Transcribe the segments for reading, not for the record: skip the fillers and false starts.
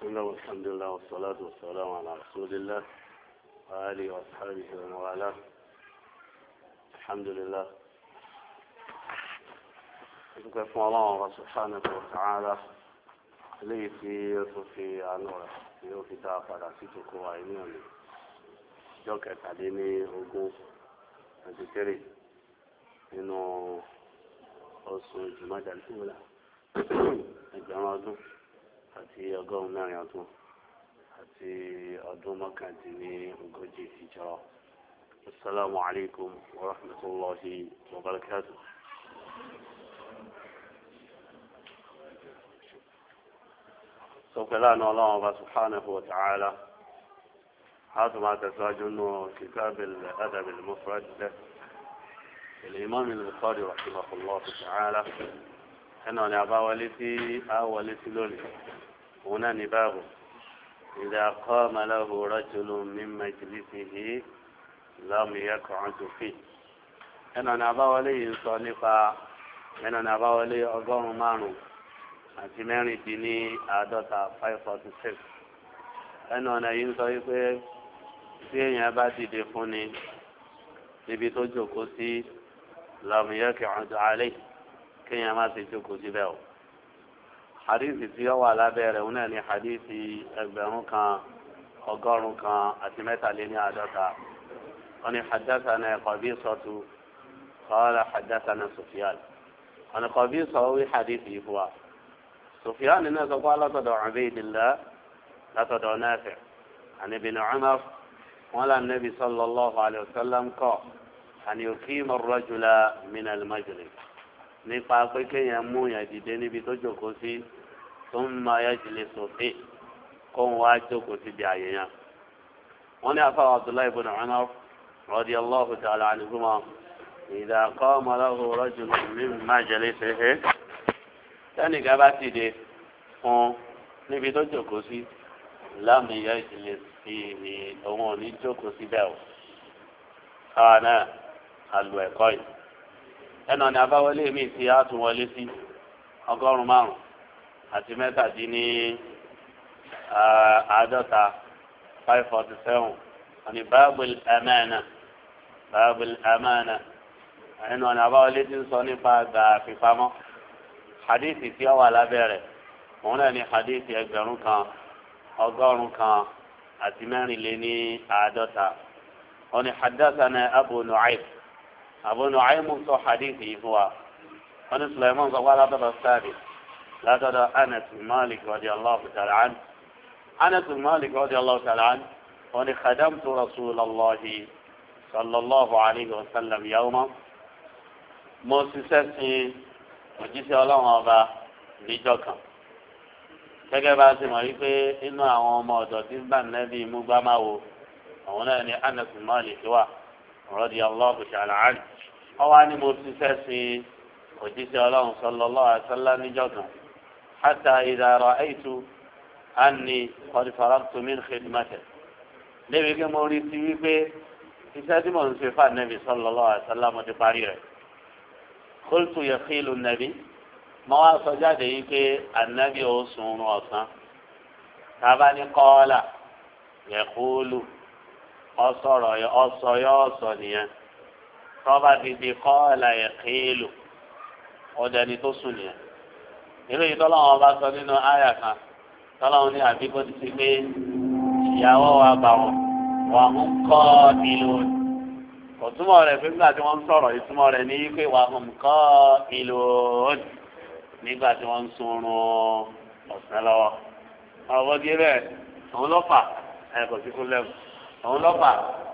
الله والحمد لله والصلاة والسلام على رسول الله وآله وأصحابه ومن والاه. الحمد لله. كيف الله سبحانه وتعالى لي في عنوة في دافع راسيتك وعينيني جوكة تعليمي وقوف أنتكري إنه أصول جماعة الأولى الجماعة àti ọgọ́rùn-ún mẹ́rin ọdún àti ọdún mọ́kàndínní ogójì ìjọ. Assalamu alaikum wa rahmatullahi wa barakatuh. Sọ̀pẹ̀lá ní ọlọ́run ọba subhanahu wa ta'ala. Hátù máa tẹ̀síwájú nù kitab al-adab al-mufrad al-imam al-Bukhari rahimahullah ta'ala. Ẹnà ni àbáwọlé tí a wọlé sí lónìí. هنا نباب إذا قام له رجل من مجلسه لم يقعد فيه. أنا نباولي صالفا أنا نباولي أقوم مانو أتمنى ديني أدوتا 546. أنا ينصيب سين يبادي دفوني لبيتو جوكوسي لم يقعد عليه كي يماسي جوكوسي بيو. حديث سيوا على بيره هنا حديث أكبرون كان أقارن كان أتمت علينا عادتا أنا حدثنا قبيصة قال حدثنا سفيان أنا قبيصة هو حديثي هو سفيان الناس قال لا تدع عبيد الله لا تدع نافع عن ابن عمر ولا النبي صلى الله عليه وسلم قال أن يقيم الرجل من المجلس nípa pé kéèyàn mú yàn dìde níbi tó jókòó sí tó ń máa yájìlẹ̀ sòfin kó ń wá jókòó síbi àyè yẹn. wọ́n ní afáwọn Abdullahi ibn Umar radiyallahu ta'ala anhuma idha qama lahu rajulun min majlisihi tẹ́nìkan bá ti dé fún níbi tó jókòó sí lam yajlis fihi òun ò ní jókòó síbẹ̀ o. káwa náà àlù ẹ̀kọ́ yìí. ẹnà ní abáwọlé mi ti á tún wọlé sí ọgọ́rùn márùn àti mẹ́tàdínní àádọ́ta 547 àní báàbùl amánà ẹnà ní abáwọlé ti ń sọ nípa gbà fífamọ́ hadithi tí ó wà lábẹ́rẹ̀ òun náà ní hadithi ẹgbẹ̀rún kan ọgọ́rùn kan àti mẹ́rìnléní àádọ́ta wọn ni haddathana Abu Nu'aym أبو نعيم صح حديثه هو أن سليمان قال لا تدع الثابت لا تدع أنس بن مالك رضي الله تعالى عنه أنس بن مالك رضي الله تعالى عنه وأن خدمت رسول الله صلى الله عليه وسلم يوما مؤسسة وجيسي الله أبا لجوكا gẹ́gẹ́ bá a ti mọ̀ wípé inú àwọn ọmọ ọ̀dọ̀ tí ń bá nẹ́bí mú gbámáwo àwọn náà ní Anas bin Malik wà radiyallahu ta'ala anhu ọwọ́ ni mo ti fẹ́ sin òjíṣẹ́ ọlọ́run sallallahu alaihi wasallam níjọ́ kan hatta idha ra'aytu anni qad faragtu min khidmatihi lébi kí mo rí sí wípé iṣẹ́ tí mo ń ṣe fún Ànábì sallallahu alaihi wasallam mo ti parí rẹ̀ qultu yakhilu an-nabi mo wá sọ jáde yìí pé Ànábì ó sùn ọ̀sán tábà ní qala yaqulu ọsọ nìyẹn tọ́ba dìde qala yaqilu ọ̀dẹni tó sùn nìyẹn. irú yìí tọ́lọ́wọ́n bá sọ nínú àyà kan tọ́lọ́wọ́n ní àbí kó ti ti pé ìyàwó wa bá wà ń kọ́ ìlú òtúmọ̀ rẹ̀ pé nígbà tí wọ́n ń sọ̀rọ̀ ìtumọ̀ rẹ̀ ní pé wà ń kọ́ ìlú nígbà tí wọ́n ń sunrun ọ̀sán lọ́wọ́. ọ̀bọ̀ díẹ̀ bẹ́ẹ̀ òun ló fà ẹ̀ kò sí kú lẹ́wọ̀. àwọn ọlọ́pàá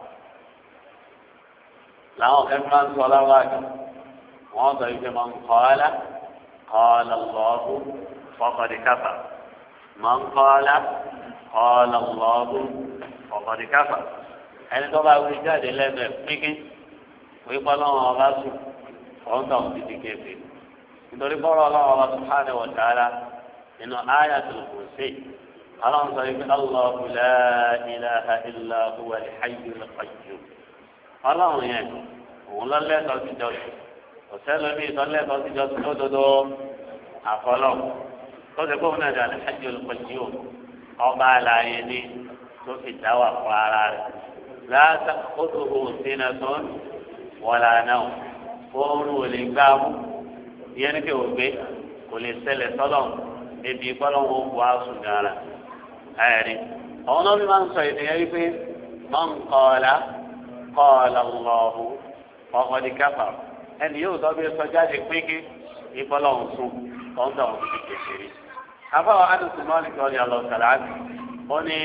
làwọn kẹ́kẹ́ máa ń sọ láwájú wọ́n sọ ìgbẹ́ máa ń kọ́ ọ́lá qala Allahu faqad kafar máa ń kọ́ ọ́lá qala Allahu faqad kafar ẹni tó bá wí jáde lẹ́nu ẹ̀ pínpín wípé ọlọ́run ọba sùn ọ̀ńdà òun ti di kéfì nítorí bọ́rọ̀ ọlọ́run ọba subhanahu wa ta'ala nínú ayatul kursi. اللهم صل الله لا إله إلا هو الحي القيوم اللهم يعني والله لا تجد وسلم بي صلى الله عليه وسلم أقولهم قد يكون هذا الحي القيوم ọba àlàyé ni tó fi dá wà fún ara rẹ̀ láti kótó sínú tó ń wọlé náà oorun ò lè gbá mú ìyẹn ní kí o gbé kò lè ṣẹlẹ̀ sọ́lọ̀ ebi kọ́lọ́wọ́ bu àsùn gara ẹ̀rí àwọn náà bí máa ń sọ èdè yẹn wípé man qala qala Allahu faqad kafar ẹni yóò tọ́ bí sọ jáde pínpín ìbọ́lọ́hùn sùn ọ̀ńdà òun ti kékeré. afáwọn adùnsùn náà ní kí wọ́n yà lọ sàlá ó ní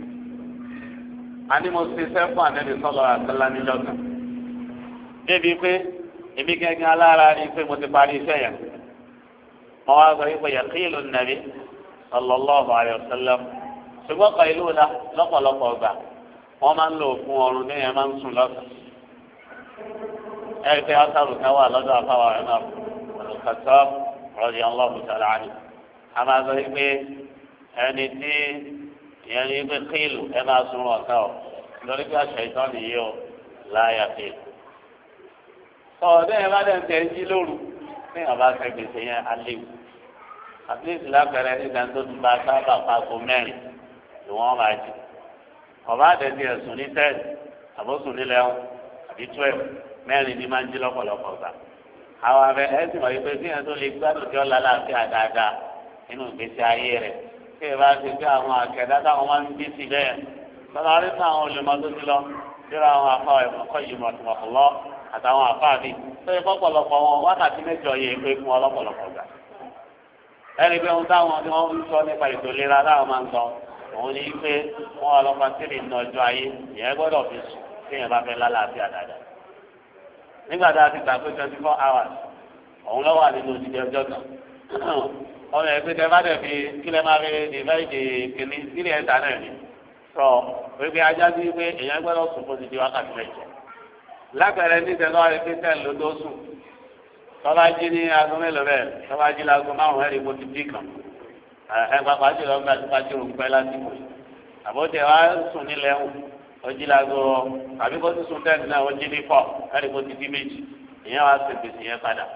àní mo ti sẹ́ fún ànẹ́bí sọ́lọ́ àtàlá níjọ́ kan débi pé èmi gẹ́gẹ́ alára ni pé mo ti parí iṣẹ́ yẹn wọ́n wá sọ wípé yaqilu nàbí sallallahu alayhi wa sallam ṣùgbọ́n kan ìlú la lọ́pọ̀lọpọ̀ gbà wọ́n máa ń lò fún ọrùn ní ẹ̀ máa ń sùn lọ́sàn. ẹ̀rí pé ásàrù kan wà lọ́dọ̀ àfáwà rẹ̀ náà olùkàtọ́ radiyallahu ta'ala anhu. a máa sọ wípé ẹni tí ìyẹn ní pé kílù ẹ máa sun ọ̀sán ọ̀ lórí pé àṣà ìtọ́ nìyí o láyà pé. ọ̀ọ́dẹ́ yẹn bá dẹ̀ ń tẹ̀ jí lóru ní ọba sẹ́gbèsè yẹn aléwu. àtúntì lápẹ̀rẹ̀ nígbà tó ti bá sábà pàgọ́ mẹ́rin ni wọ́n máa jì. ọba àdẹ̀tì ẹ̀sùn ní tẹ́ẹ̀sì àbóṣùn nílẹ̀ ẹ̀hún àbí 12 mẹ́rin ni máa ń jí lọ́pọ̀lọpọ̀ gbà. àwọn abẹ ẹ̀ sì mọ̀ wípé bí yẹn tó lè gbádùn tí ó lálàáfíà dáadáa nínú ìgbésí ayé rẹ̀ kí ẹ bá ti gbé àwọn akẹ́dá táwọn máa ń bí sí bẹ́ẹ̀ lọ́la rí fún àwọn olùmọ̀ tó ti lọ síra àwọn afá ẹ̀kọ́ yìí mọ̀tìmọ̀tìmọ̀ àtàwọn afá mi tó yẹ pọ̀pọ̀lọpọ̀ wọn wákàtí mẹ́jọ yẹ pé fún ọlọ́pọ̀lọpọ̀ gbà. ẹni pé ohun táwọn tí wọ́n ń sọ nípa ètò ìlera táwọn máa ń sọ òun ni pé wọ́n ọlọ́pàá sílẹ̀ ní ọjọ́ ayé ìyẹn gbọ́dọ̀ fi sùn tí yẹn bá fẹ́ lálàáfíà dáadáa. nígbà tá a ti gbà pé 24 hours òun lọ́wọ́ àdínú òdìdí ọjọ́ kan ọmọ ẹgbẹ́ tẹ bá dẹ̀ fi kílẹ̀ máa fi dìbẹ́ẹ̀dì kìíní sílẹ̀ ẹ̀ta náà ni sọ wípé ajá sí pé èèyàn gbọ́dọ̀ sùn fún ti di wákàtí mẹ́jọ. lápẹẹrẹ ní tẹ̀lé wá pé tẹ̀ ló tó sùn tọ́ba jí ní aago mélòó bẹ́ẹ̀ tọ́ba jí láago márùn-ún ẹ̀rí mo ti dì kàn ẹ̀ pàpà jùlọ gba tí pàṣẹ òun pẹ́ lásìkò àbótẹ́ wá sùn nílẹ̀ ẹ̀hún ó jí láago àbí kó ti sùn tẹ́ẹ̀tì náà ó jí ní 4 ẹ̀rí mo ti dì méjì ìyẹn wá sí gbèsè yẹn padà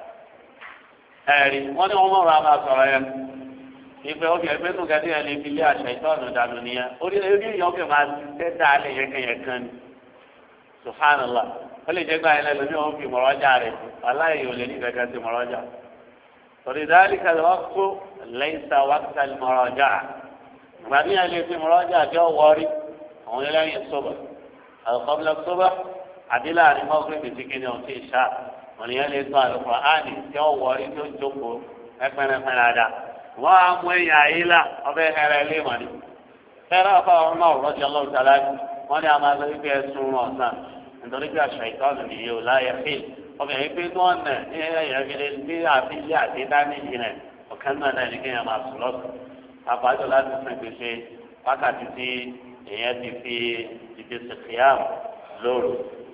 ẹ̀rí wọ́n ní wọ́n mọ̀ràn àmà sọ̀rọ̀ yẹn ìpè òkè ẹgbẹ́ nù gẹ́gẹ́ yẹn lè fi lé àṣà ìtọ́nù dànù nìyẹn orí èèyàn òkè máa tẹ́ dá alẹ́ yẹn kẹyẹ kan ni subhanallah ó lè jẹ́ gbà yẹn lẹ́nu ní òun fi mọ̀rọ́jà rẹ̀ aláìyè ò lè ní gẹ́gẹ́ sí mọ̀rọ́jà torí dáálì kàlẹ́ wọ́n kó lẹ́yìn sá wákàtà mọ̀rọ́jà ìgbà tí yẹn lè fi mọ̀rọ́jà jẹ́ wọ́ọ́rí àwọn ẹlẹ́yìn sọ́bà àlùkọ́bílẹ̀ sọ́bà àdílà ní mọ́kùnrin wọ́n yẹn lè sọ àlùkò áàdì tí ó wọrí tó jókòó ẹgbẹ́rẹ́fẹ́ dáadáa wọ́n á mú ẹ̀yìn àyè là ọbẹ̀ hẹrẹ lé wọn ni. fẹ́rẹ́ ọ̀fọ̀ ọ̀run náà rọ́jò ọlọ́run tàlá wọ́n ní a máa lọ wípé ẹ̀sùn ọ̀sán nítorí pé àṣà ìtọ́nù nìyí ò láyé fíl ọbẹ̀ yìí pé tó ọ̀nà ní ẹ̀yìn fílẹ̀ bí àfílẹ̀ àti dání ìjìnlẹ̀ ọ̀kan náà náà ní kéèyàn máa sùn lọ́sùn àbájọ láti sìn gbèsè wákàtí tí èèyàn ti fi ìdíje kìíyàwó lóru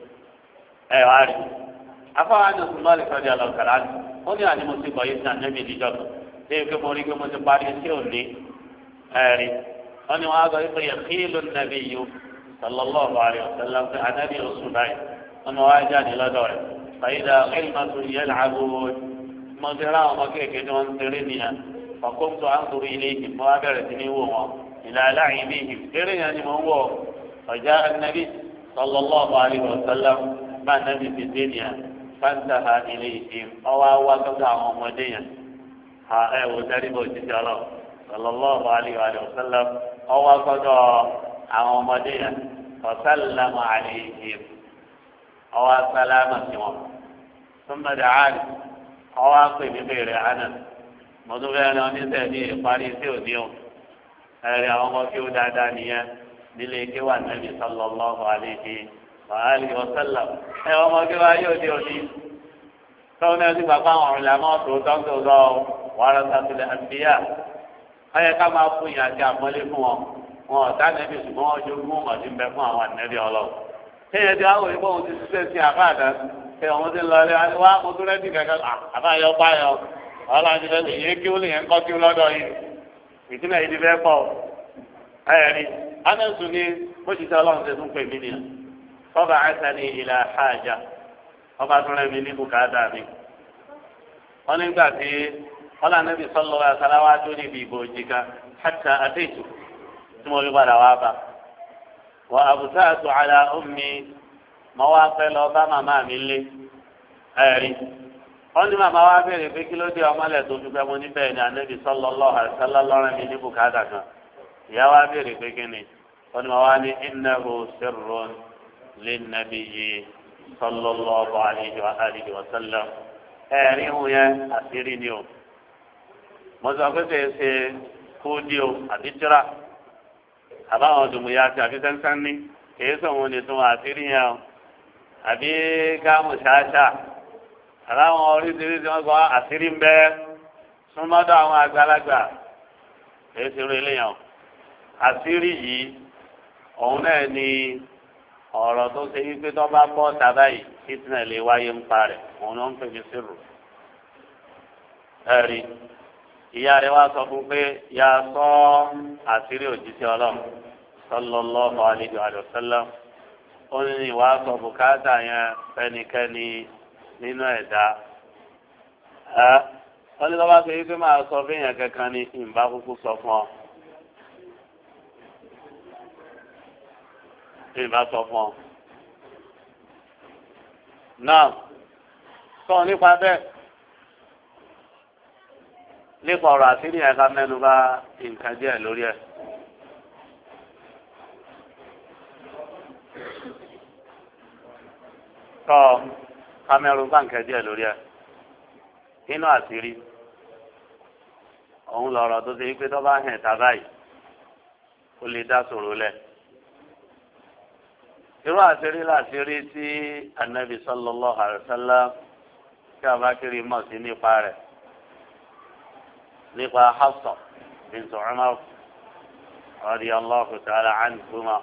ẹ̀ wá rí afáwọn àti ọsùn lọ́ọ̀lì kan ní ọlọ́kàrá ni ó ní àní mo ti bọ̀ yìí sí àjẹmí ìdíjọ́ kan léyìn pé mo rí pé mo ti parí sí òní ẹ̀rí wọ́n ní wọ́n á sọ wípé yẹ kí ló ń nàbí yìí sallallahu alaihi wasallam pé ànábì oṣù báyìí wọ́n ní wọ́n á jáde lọ́dọ̀ rẹ̀ fàyídà ẹ̀lmàtò yẹ làágò mo ti rá ọmọ kéèké tí wọ́n ń tẹ̀lé nìyẹn fọkóńtò àǹtòrí ilé yìí mo wá bẹ̀rẹ̀ sí ní wò wọn ìlà aláìní bí yìí tẹ̀lé yẹn ni mo ń wọ̀ ọ̀já ànábì sallallahu alaihi wasallam bá ànábì ti dé nìyẹn fantaha ilayhim ọwọ́ awa gbọ́dọ̀ àwọn ọmọdé yẹn ha ẹ wò dárí bó ti jọ lọ sallallahu alayhi wa sallam ọwọ́ gbọ́dọ̀ àwọn ọmọdé yẹn fasallama alayhim ọwọ́ sálámà sí wọn thumma da'ani ọwọ́ akpè mi bèrè àná mọ̀tò bẹ́ẹ̀ ni oníṣẹ́ ní ìparí sí òní o ẹ̀rí àwọn ọmọ kí ó dáadáa nìyẹn nílé kí wà nàbì sallallahu alayhi wàhálì ọ̀sẹ́là ẹ ọmọ kí wá yóò di òní tọ́wọ́n náà ti gbà fún àwọn ọ̀rìnlẹ̀ àmọ́ tòótọ́ lọ wàhálà sàtúlẹ̀ àbíyá ọyẹ ká máa fún yàn àti àmọ́lé fún wọn wọn ọ̀tá nẹ́bí ṣùgbọ́n wọn jogún mọ̀ sí bẹ fún àwọn ànẹ́bí ọlọ́run kéèyàn ti wá wòye pé òun ti ṣiṣẹ́ sí àbáàdá pé òun ti lọ ilé wá mo tún rẹ́dí kẹ̀kẹ́ àbáyọ báyọ ọlọ́run ti fẹ́ yé kí ó lè yẹn kọ́ kí ó lọ́dọ̀ yìí ìtúnẹ̀ yìí ti fẹ́ pọ̀ ẹ̀rí anẹ́sùn ni bó ti sọ ọlọ́run ti tún pè mí nìyẹn fọba àṣàní ìlà àjà ọba tó rẹ mi ní bùkátà mi wọn nígbà tí ọlá nàbì sọlọ àṣàláwá tó níbi ìbò òjìká hàtà àtẹjù tí mo fi padà wá bá wọ àbùsáàtù àlà ummi mo wá fẹ́ lọ bá màmá mi lé ẹ̀rí wọ́n ní màmá wa béèrè pé kí ló dé ọmọlẹ̀ tó dúpẹ́ mo níbẹ̀ ni ànábì sallallahu alaihi wasallam lọ́rẹ́ mi ní bùkátà kan ìyá wa béèrè pé kí ni wọ́n ní màmá wa ní innahu sirrun linnabiyyi sallallahu alaihi wa sallam ẹ̀rí ìhun yẹn àṣírí ni o mo sọ pé kì í ṣe kúdí o àbí tíra àbáwọn dùnmùyà àti àbí sẹ́ńsẹ́ń ní kì í sọ̀hún ní tún àṣírí yẹn o àbí káàmù ṣáṣá àbáwọn oríṣiríṣi wọn gbọ́ àṣírí ń bẹ súnmọ́dọ̀ àwọn àgbàlagbà kì í ṣe rí eléyàn àṣírí yìí òun náà ni ọ̀rọ̀ tó ṣe wípé tó bá bọ́ tàbá yìí fitna lè wáyé ń parẹ̀ òun ló ń pè mí sírù ẹ̀rí ìyá rẹ̀ wá sọ fún pé ya sọ àṣírí òjíṣẹ́ ọlọ́run sallallahu alaihi wa sallam ó ní ìwà sọ bùkátà yẹn fẹ́nikẹ́ni nínú ẹ̀dá wọ́n ní lọ́wọ́ pé wípé máa sọ fẹ́yàn kankan ní ìbá kúkú sọ fún ọ ìbá sọ fún ọ náà sọ nípa bẹ́ẹ̀ nípa ọ̀rọ̀ àṣírí yẹn ká mẹ́nu bà nǹkan díẹ̀ lórí ẹ̀. tọ́ kámẹ́rù bá nǹkan díẹ̀ lórí ẹ̀. nínú àṣírí òun lọ̀rọ̀ tó ṣe wípé tó bá hẹ̀ tá báyìí ó lè dá sòrò lẹ̀. irú àṣírí làṣírí tí Ànábì sallallahu alaihi wasallam tí a bá kiri mọ̀ sí nípa rẹ̀. nípa Hafsa bint Umar radiyallahu ta'ala anhuma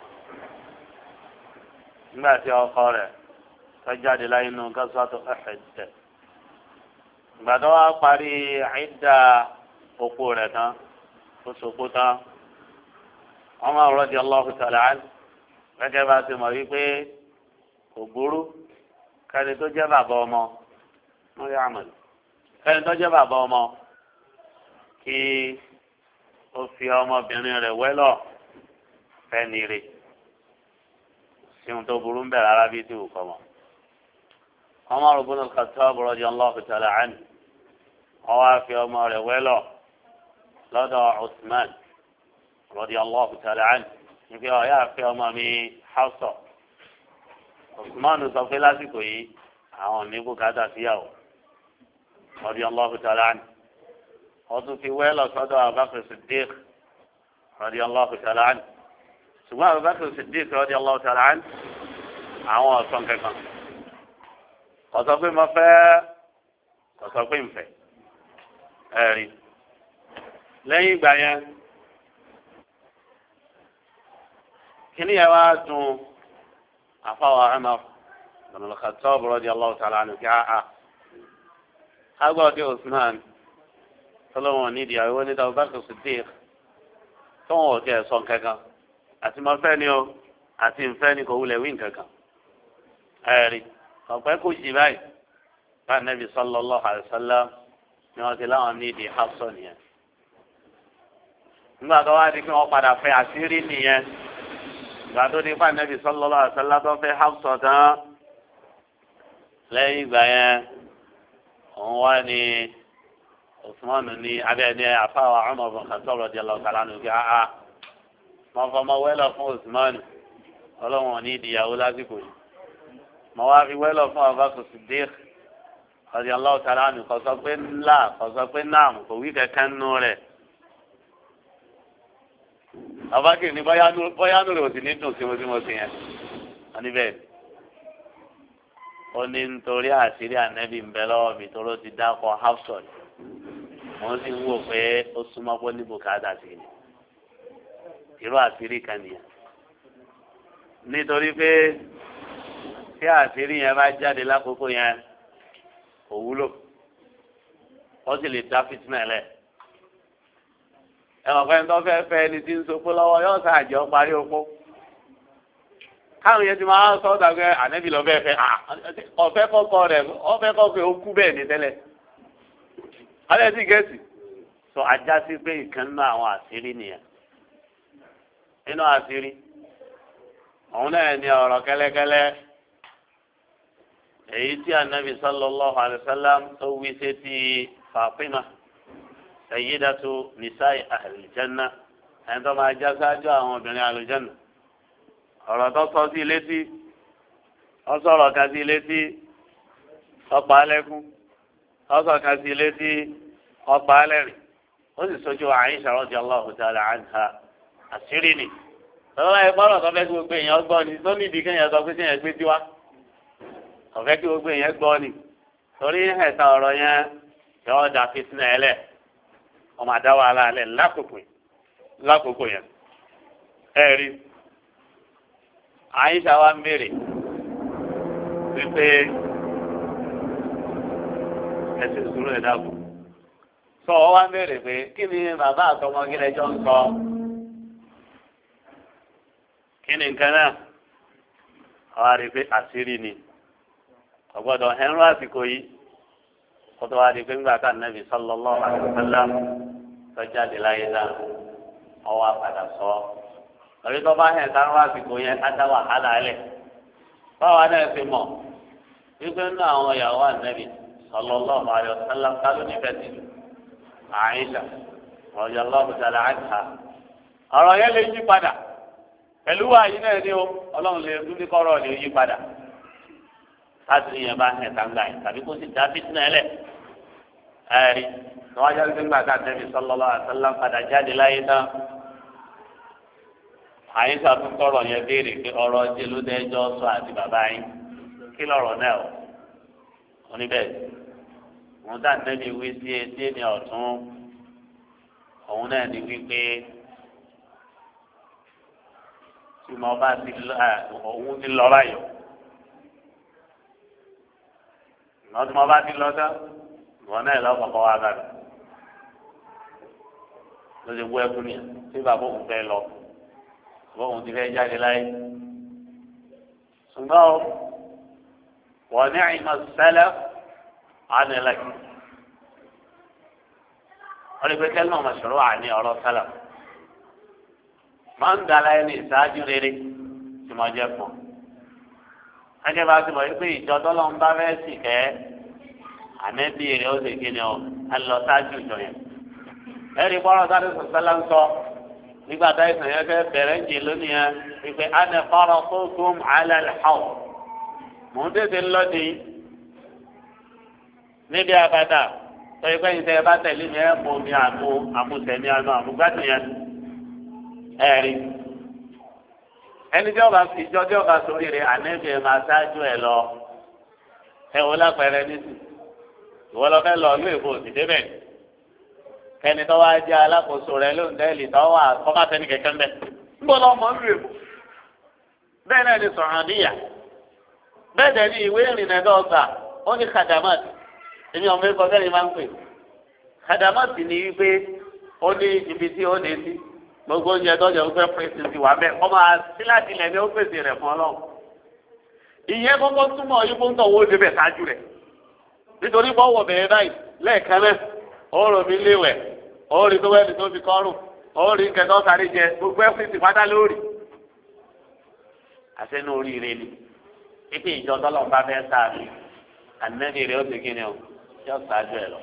nígbà tí ọkọ rẹ̀ tọ́jáde láyé nù gásọ́tò Uhud ìgbà tó wá parí ìdá òpó rẹ̀ tán tó sopó tán Umar radiyallahu ta'ala anhu gẹ́gẹ́ bá ti mọ̀ wípé kò burú kẹ́ni tó jẹ́ bàbá ọmọ wọ́n yá àmọ̀ kẹ́ni tó jẹ́ bàbá ọmọ kí ó fi ọmọbìnrin rẹ̀ wẹ́lọ̀ fẹ́ni rè sí ohun tó burú ń bẹ̀rẹ̀ rárá bí tí ò kọ́ mọ́. Umar ibn al-Khattab radiyallahu ta'ala anhu wọ́n wá fi ọmọ rẹ̀ wẹ́lọ̀ lọ́dọ̀ Uthman radiyallahu ta'ala anhu níbi ọ̀yá fi ọmọ mi Hafsa. Uthman sọ pé lásìkò yìí àwọn ò ní bùkátà síyàwó radiyallahu ta'ala anhu. wọ́n fi wẹ́lọ̀ sọ́dọ̀ Abubakar Siddiq radiyallahu ta'ala anhu ṣùgbọ́n Abubakar Siddiq radiyallahu ta'ala anhu àwọn ọ̀sán kankan ọ̀sán pé mo fẹ́ ọ̀sán pé n fẹ́ ẹ̀rí lẹ́yìn ìgbà yẹn kíní yẹn wá dùn àfàwọ̀ Umar ibn al-Khattab radiyallahu ta'ala anhu kí á agbọ́dọ̀ Usman tọ́lọ́wọ́n nídìí àwọn onídàá Abubakar Siddiq tọ́wọ́n ò tiẹ̀ sọ kankan àti mo fẹ́ ni o àti nfẹ́ ni kò wulẹ̀ wí nkankan ẹ̀rí ọ̀pẹ́ kò jì báyìí bá Nabi sallallahu alaihi wasallam ni wọ́n ti láwọn nídìí Hafsa nìyẹn nígbà tó wá di pé wọ́n padà fẹ́ àṣírí nìyẹn ìgbà tó di pa Nabi sallallahu alaihi wasallam tó fẹ́ Hafsa tán lẹ́yìn ìgbà yẹn òun wá ní Usman ní abẹ́ni àfáwà Umar ibn Khattab radiyallahu ta'ala anhu kí á mọ fọmọ wẹ́lọ̀ fún Usman ọlọ́wọ́n ní ìdíyàwó lásìkò yìí mọ wá fi wẹ́lọ̀ fún Abubakar Siddiq radiyallahu ta'ala anhu kò sọ pé ńlá kò sọ pé náà kò wí kẹ̀kẹ́ nù rẹ̀ Abubakar ní bóyá nù rẹ̀ ò sì ní dùn sí mo sí mo sì yẹn wọ́n ní bẹ́ẹ̀ ó ní nítorí àṣírí ànẹ́bí ń bẹ lọ́wọ́ mi tó ló ti dákọ̀ Hafsa wọ́n sì ń wò pé ó súnmọ́ pé ní bùkátà sí ni irú àṣírí kan nìyẹn nítorí pé tí àṣírí yẹn bá jáde lákòókò yẹn kò wúlò ó sì lè dá fìtínà lẹ̀ ẹ̀wọ̀n pẹ́ẹ́n tó fẹ́ fẹ́ ẹni tí ń sopó lọ́wọ́ yóò sàjẹ́ parí opó káwọn yẹn ti máa sọ ọ́ dàgbẹ́ ànẹ́bí lọ bẹ́ẹ̀ fẹ́ ọ̀fẹ́ kọ́kọ́ rẹ̀ ọ̀fẹ́ kọ́kọ́ ó kú bẹ́ẹ̀ ní tẹ́lẹ̀ alẹ́ sì gẹ̀ẹ́sì sọ ajá sí pé ìkan náà àwọn àṣírí nìyẹn nínú àṣírí òun náà ní ọ̀rọ̀ kẹ́lẹ́kẹ́lẹ́ èyí tí anabi sallallahu alayhi wa sallam tó wí sétí Fatima sayyidatu nisa'i ahlil janna ẹni tó máa já sáájú àwọn obìnrin àlùjánnà ọ̀rọ̀ tó sọ sí létí ó sọ̀rọ̀ kan sí létí ọ̀pá alẹ́kùn ó sọ̀rọ̀ kan sí létí ọ̀pá alẹ́rìn ó sì sojú Àìṣà radiyallahu ta'ala anha àṣírí ni lọ́wọ́ ẹ bọ́lọ̀ tó fẹ́ kí gbogbo èèyàn gbọ́ ni tó nídìí kéèyàn sọ pé kéèyàn gbé tiwa ọ̀fẹ́ kí gbogbo èèyàn gbọ́ ni torí ẹ̀ta ọ̀rọ̀ yẹn yọ da fitinẹ ẹlẹ ọmọ àdáwà alẹ lákòókò yẹn ẹ rí Àìṣà wa ń béèrè wípé ẹsẹ̀ sùúrù ẹ̀ dàgbò sọ ọ wa ń béèrè pé kí ni bàbá àtọmọ kí lẹjọ ń sọ kí ni nǹkan náà ọ wá rí pé àṣírí ni ọgbọ́dọ̀ ẹnrú àsìkò yìí kótó wa di pé ńgbà ká nàbì sallallahu alaihi wasallam tọ́jáde láyé náà ọwọ́ àpàdà sọ lórí tó bá hẹ̀ sáré àsìkò yẹn ká dá wàhálà lẹ̀ báwa náà fi mọ̀ wípé nínú àwọn ìyàwó ànábì sallallahu alaihi wasallam kálú nífẹ̀ẹ́ sí Àìṣà radiyallahu ta'ala anha ọ̀rọ̀ yẹn lè yí padà pẹ̀lú wàyí náà ni ó ọlọ́run lè dúdú kọ́rọ̀ lè yí padà láti yẹn bá hẹ̀ sáńgá yìí tàbí kó sì dá fitna ẹlẹ̀ ẹ̀rí wọ́n á jáde nígbà tá a tẹ̀lé sallallahu alaihi wasallam padà jáde láyé tán Àìṣà tún tọrọ yẹn béèrè pé ọ̀rọ̀ jẹlódẹ́jọ́ sọ àti bàbá yín kí lọ̀rọ̀ náà o oníbẹ̀ wọn dá nẹ́bí wí sí etí ní ọ̀tún òun náà ní wípé tí mo bá ti òun ti lọ báyọ̀ ìwọ́n tí mo bá ti lọ tán ìwọ́n náà lọ́ kọ̀ọ̀kan wá bàbá ló ti wú ẹkún nìyẹn tí bàbá òun fẹ́ lọ bàbá òun ti fẹ́ jáde láyé ṣùgbọ́n wọ́n ní àyìnbó sẹ́lẹ̀ ánilẹ̀ wọ́n lè pe kẹ́lẹ́ ọmọ ṣòro àní ọ̀rọ̀ sẹ́lẹ̀ máa ń dala ẹni ìṣáájú rere tí mo jẹ́ fún un. Ẹjẹ́ bá ti mọ̀ wípé ìjọ tọ́lọ́ ń bá fẹ́ sì kẹ́ ànẹ́bí rẹ̀ ó sì kíni ọ alọ sáájú ìjọ yẹn. Ẹ̀rí bọ́rọ̀ sáré sọ̀sẹ́lá ń sọ nígbà tá ìsàn yẹn fẹ́ bẹ̀rẹ̀ ń jè lónìí yẹn wípé ànẹ fọ́rọ̀ tó gún alẹ́ hàw. Mò ń tètè lọ́dì níbi àbàdà tó yẹ pẹ́yìn tẹ́ ẹ bá tẹ̀lé mi ẹ̀ mọ mi àmúṣẹ́mi àná àmúgbádùn yẹn. Ẹ̀rí ẹni tí ọba fi ìjọ tí ọba sórí rẹ̀ ànẹ́bí ẹ̀ máa ṣáájú ẹ̀ lọ ẹ wò lápẹẹrẹ nísì ìwọ lọ fẹ́ lọ ìlú èkó òsìdé bẹ́ẹ̀ kẹ́ni tó wá jẹ́ alákòóso rẹ̀ ló ń tẹ́lẹ̀ tó wà kọ́má sẹ́ni kẹ̀kẹ́ ń bẹ̀ ń bọ́ lọ́mọ ìlú èkó bẹ́ẹ̀ náà ni sọ̀rọ̀ níyà bẹ́ẹ̀ dẹ̀ ni ìwé ìrìnnà dọ́gba ó ní kàdámàtì èmi ọmọ ẹ̀kọ́ sẹ́ni máa ń pè kàdámàtì ni wípé ó ní ibi tí ó dé sí gbogbo oúnjẹ tó jẹ fẹ́ pèsè ti wà bẹ́ẹ̀ ọmọ síláàtì lẹ́ni ó pèsè rẹ̀ fún ọlọ́run ìyẹn kọ́kọ́ túmọ̀ yípo ń tọ̀wọ́ débẹ̀ ṣáájú rẹ̀ nítorí bọ́wọ̀ bẹ̀rẹ̀ báyìí lẹ́ẹ̀kan náà ọ̀rọ̀ mi léwẹ̀ ọ̀rọ̀ tó wẹ́ni tó fi kọ́rùn ọ̀rọ̀ kẹtọ́ sáré jẹ gbogbo ẹ̀fín ti pátá lórí àṣẹnú oríire ni pípé ìjọ tọ́lọ̀ bá fẹ́ sáàbì ànẹ́ni rẹ̀ ó ti kí ni ọ yọ ṣáájú ẹ̀ lọ.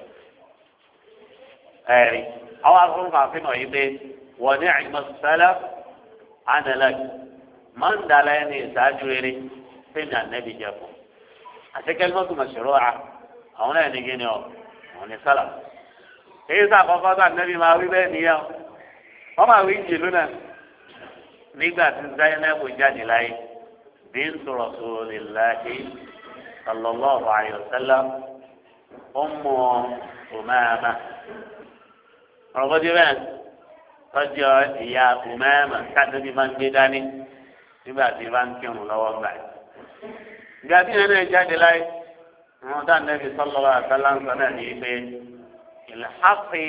ẹ̀rí àwọn afọ́nfà fínà yìí pé wọ́n ní àìmọ̀ sẹ́lẹ̀ ánilẹ̀ máa ń dalẹ̀ ẹni ìṣáájú rere fẹ́mi ànẹ́bí jẹ fún. àtikẹ́lẹ́ mọ́tò mọ̀ṣọ́rọ́ a àwọn náà ní kíni ọ àwọn ní sálà. èyí sàkọ́kọ́ tó ànẹ́bí máa wí bẹ́ẹ̀ nìyẹn wọ́n máa wí jìlú náà nígbà tí Zainabu jáde láyé bintu Rasulillahi sallallahu alayhi wa sallam Ummu Umama. ọ̀rọ̀ bọ́dí bẹ́ẹ̀ tọ́jú ìyá Umama káàdébí máa ń gbé dání nígbà tí bá ń kírun lọ́wọ́ gbà yìí. ìgbà tí yẹn náà jáde láyé wọn dá nẹ́bí sallallahu alaihi wasallam náà ní pé ìlhàpì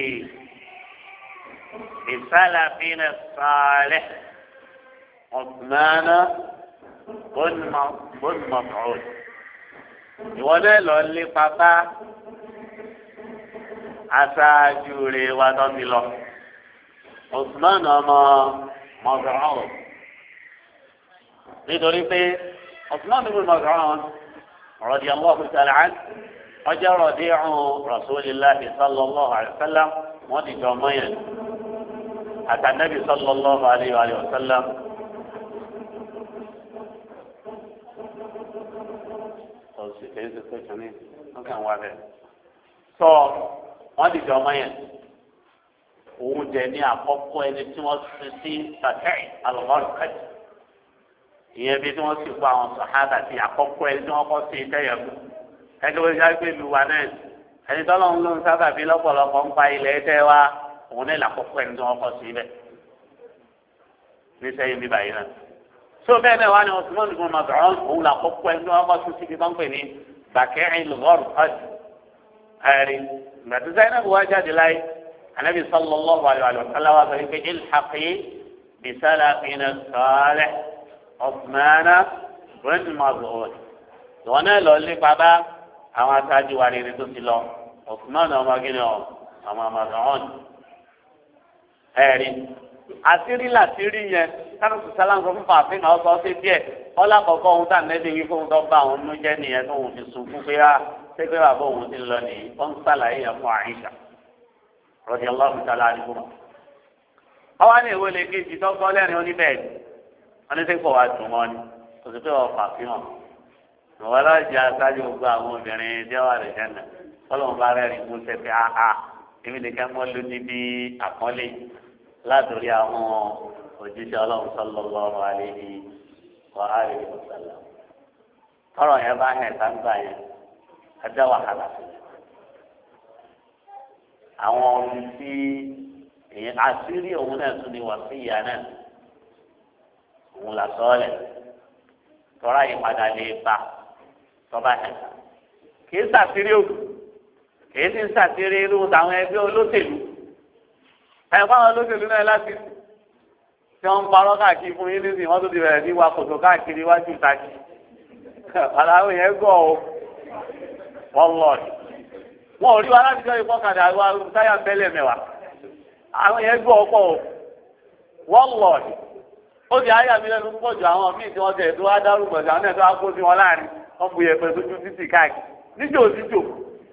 ìsàlàfínà sàlẹ̀ Uthmana bun Mas'ud. ìwọ náà lọ lé pátá aṣáájú rẹ̀ wá tó ti lọ. Uthman ọmọ Maz'un nítorí pé Usman ibn Maz'un radiyallahu ta'ala anhu ọjọ́ radi'u Rasulillahi sallallahu alayhi wa sallam wọ́n ti jọ mọ́ yẹn àtànẹ́bí sallallahu alayhi wa sallam. ọ̀sẹ̀ kìí ṣe pé kìíní wọ́n kàn wá bẹ́ẹ̀. sọ wọ́n ti jọ mọ́ yẹn òun jẹ ní àkọ́kọ́ ẹni tí wọ́n ti sí sàkẹ́ì al-Gharqad ìyẹn bí tí wọ́n sì kó àwọn sàhábà sí àkọ́kọ́ ẹni tí wọ́n kọ́ sí tẹ́yẹ̀kú ẹgbẹ́ bó ṣe á gbé lu wa náà ẹni tọ́lọ́ ń lóun sábà bí lọ́pọ̀lọpọ̀ ń pa ilẹ̀ tẹ́ wa òun náà làkọ́kọ́ ẹni tí wọ́n kọ́ sí ibẹ̀ ní sẹ́yìn bíbá yìí náà. tó bẹ́ẹ̀ náà wá ní Usman ibn Maz'un òun làkọ́kọ́ ẹni tí wọ́n kọ́ sí síbi tó ń pè ní Baqi'il Gharqad ẹ̀rí gbàtú Zainab wá jáde láyé Ànábì sallallahu alaihi wa sallam wá sọ wípé ilhaqi bisalafina salih Usman ibn Maz'un ìwọ náà lọ lé bàbá àwọn aṣáájú wa rere tó ti lọ Usman ọmọ gíní ọmọ Maz'un ẹ̀rí àṣírí làṣírí yẹn kánùsù sálám sọ fún fàáfin náà sọ sí díẹ̀ ọlákọ̀ọ́kọ́ ohun tá à nẹ́bí wí fóun tó bá àwọn nínú jẹ́ nìyẹn tó òun fi sùn fún pé á ṣé pé bàbá òun ti lọ nìyí ó ń sàlàyé yẹn fún Àìṣà radiyallahu ta'ala anha. ọwọ́ ní ìwé lè kejì tó gbọ́ lẹ́rìn oníbẹ̀ẹ́dì wọn ní sẹ́kọ̀ọ́ wa dùn mọ́ ni kò sí pé wọ́n fàáfin hàn wọ́n lọ jẹ́ aṣáájú gbogbo àwọn obìnrin tí wọ́n rẹ̀ jẹ́nà ọlọ́run bá rẹ̀ rìn fún sẹ́fẹ̀ áhà èmi nìkan mọ́ ló ní bí àpọ́nlé látòrí àwọn òjíṣẹ́ ọlọ́run sallallahu alaihi wa alihi wa sallam. tọrọ yẹn bá hẹ̀ sáńgbà yẹn ẹjọ́ wàhálà àwọn ohun tí èyí àṣírí òun náà tún ní wọ́n sí ìyá náà òun là sọ́ọ̀lẹ̀ tọ́ra yìí padà lè bá tọ́ba ẹ̀ kìí sàtírí òkú kìí sì ń sàtírí irú àwọn ẹgbẹ́ olóṣèlú ẹ̀ fáwọn olóṣèlú náà láti tí wọ́n ń parọ́ káàkiri fún yín nísìnyí wọ́n tó ti bẹ̀rẹ̀ sí wa kòtò káàkiri iwájú ìtajà aláwọ̀ yẹn gọ̀ ọ́ wọ́n lọ wọn ò rí wa láti jọ ìfọ́kadà wa táyà bẹ́lẹ̀ mẹ́wàá àwọn yẹn gọ̀ ọ́ pọ̀ wọ́n lọ ó di ayé àmì lẹ́nu pọ̀ ju àwọn míì tí wọ́n tẹ̀ tó wá dárúgbò sí àwọn ẹ̀tọ́ akó sí wọn láàrin wọ́n bu yẹpẹ sójú títì káàkiri níjò síjò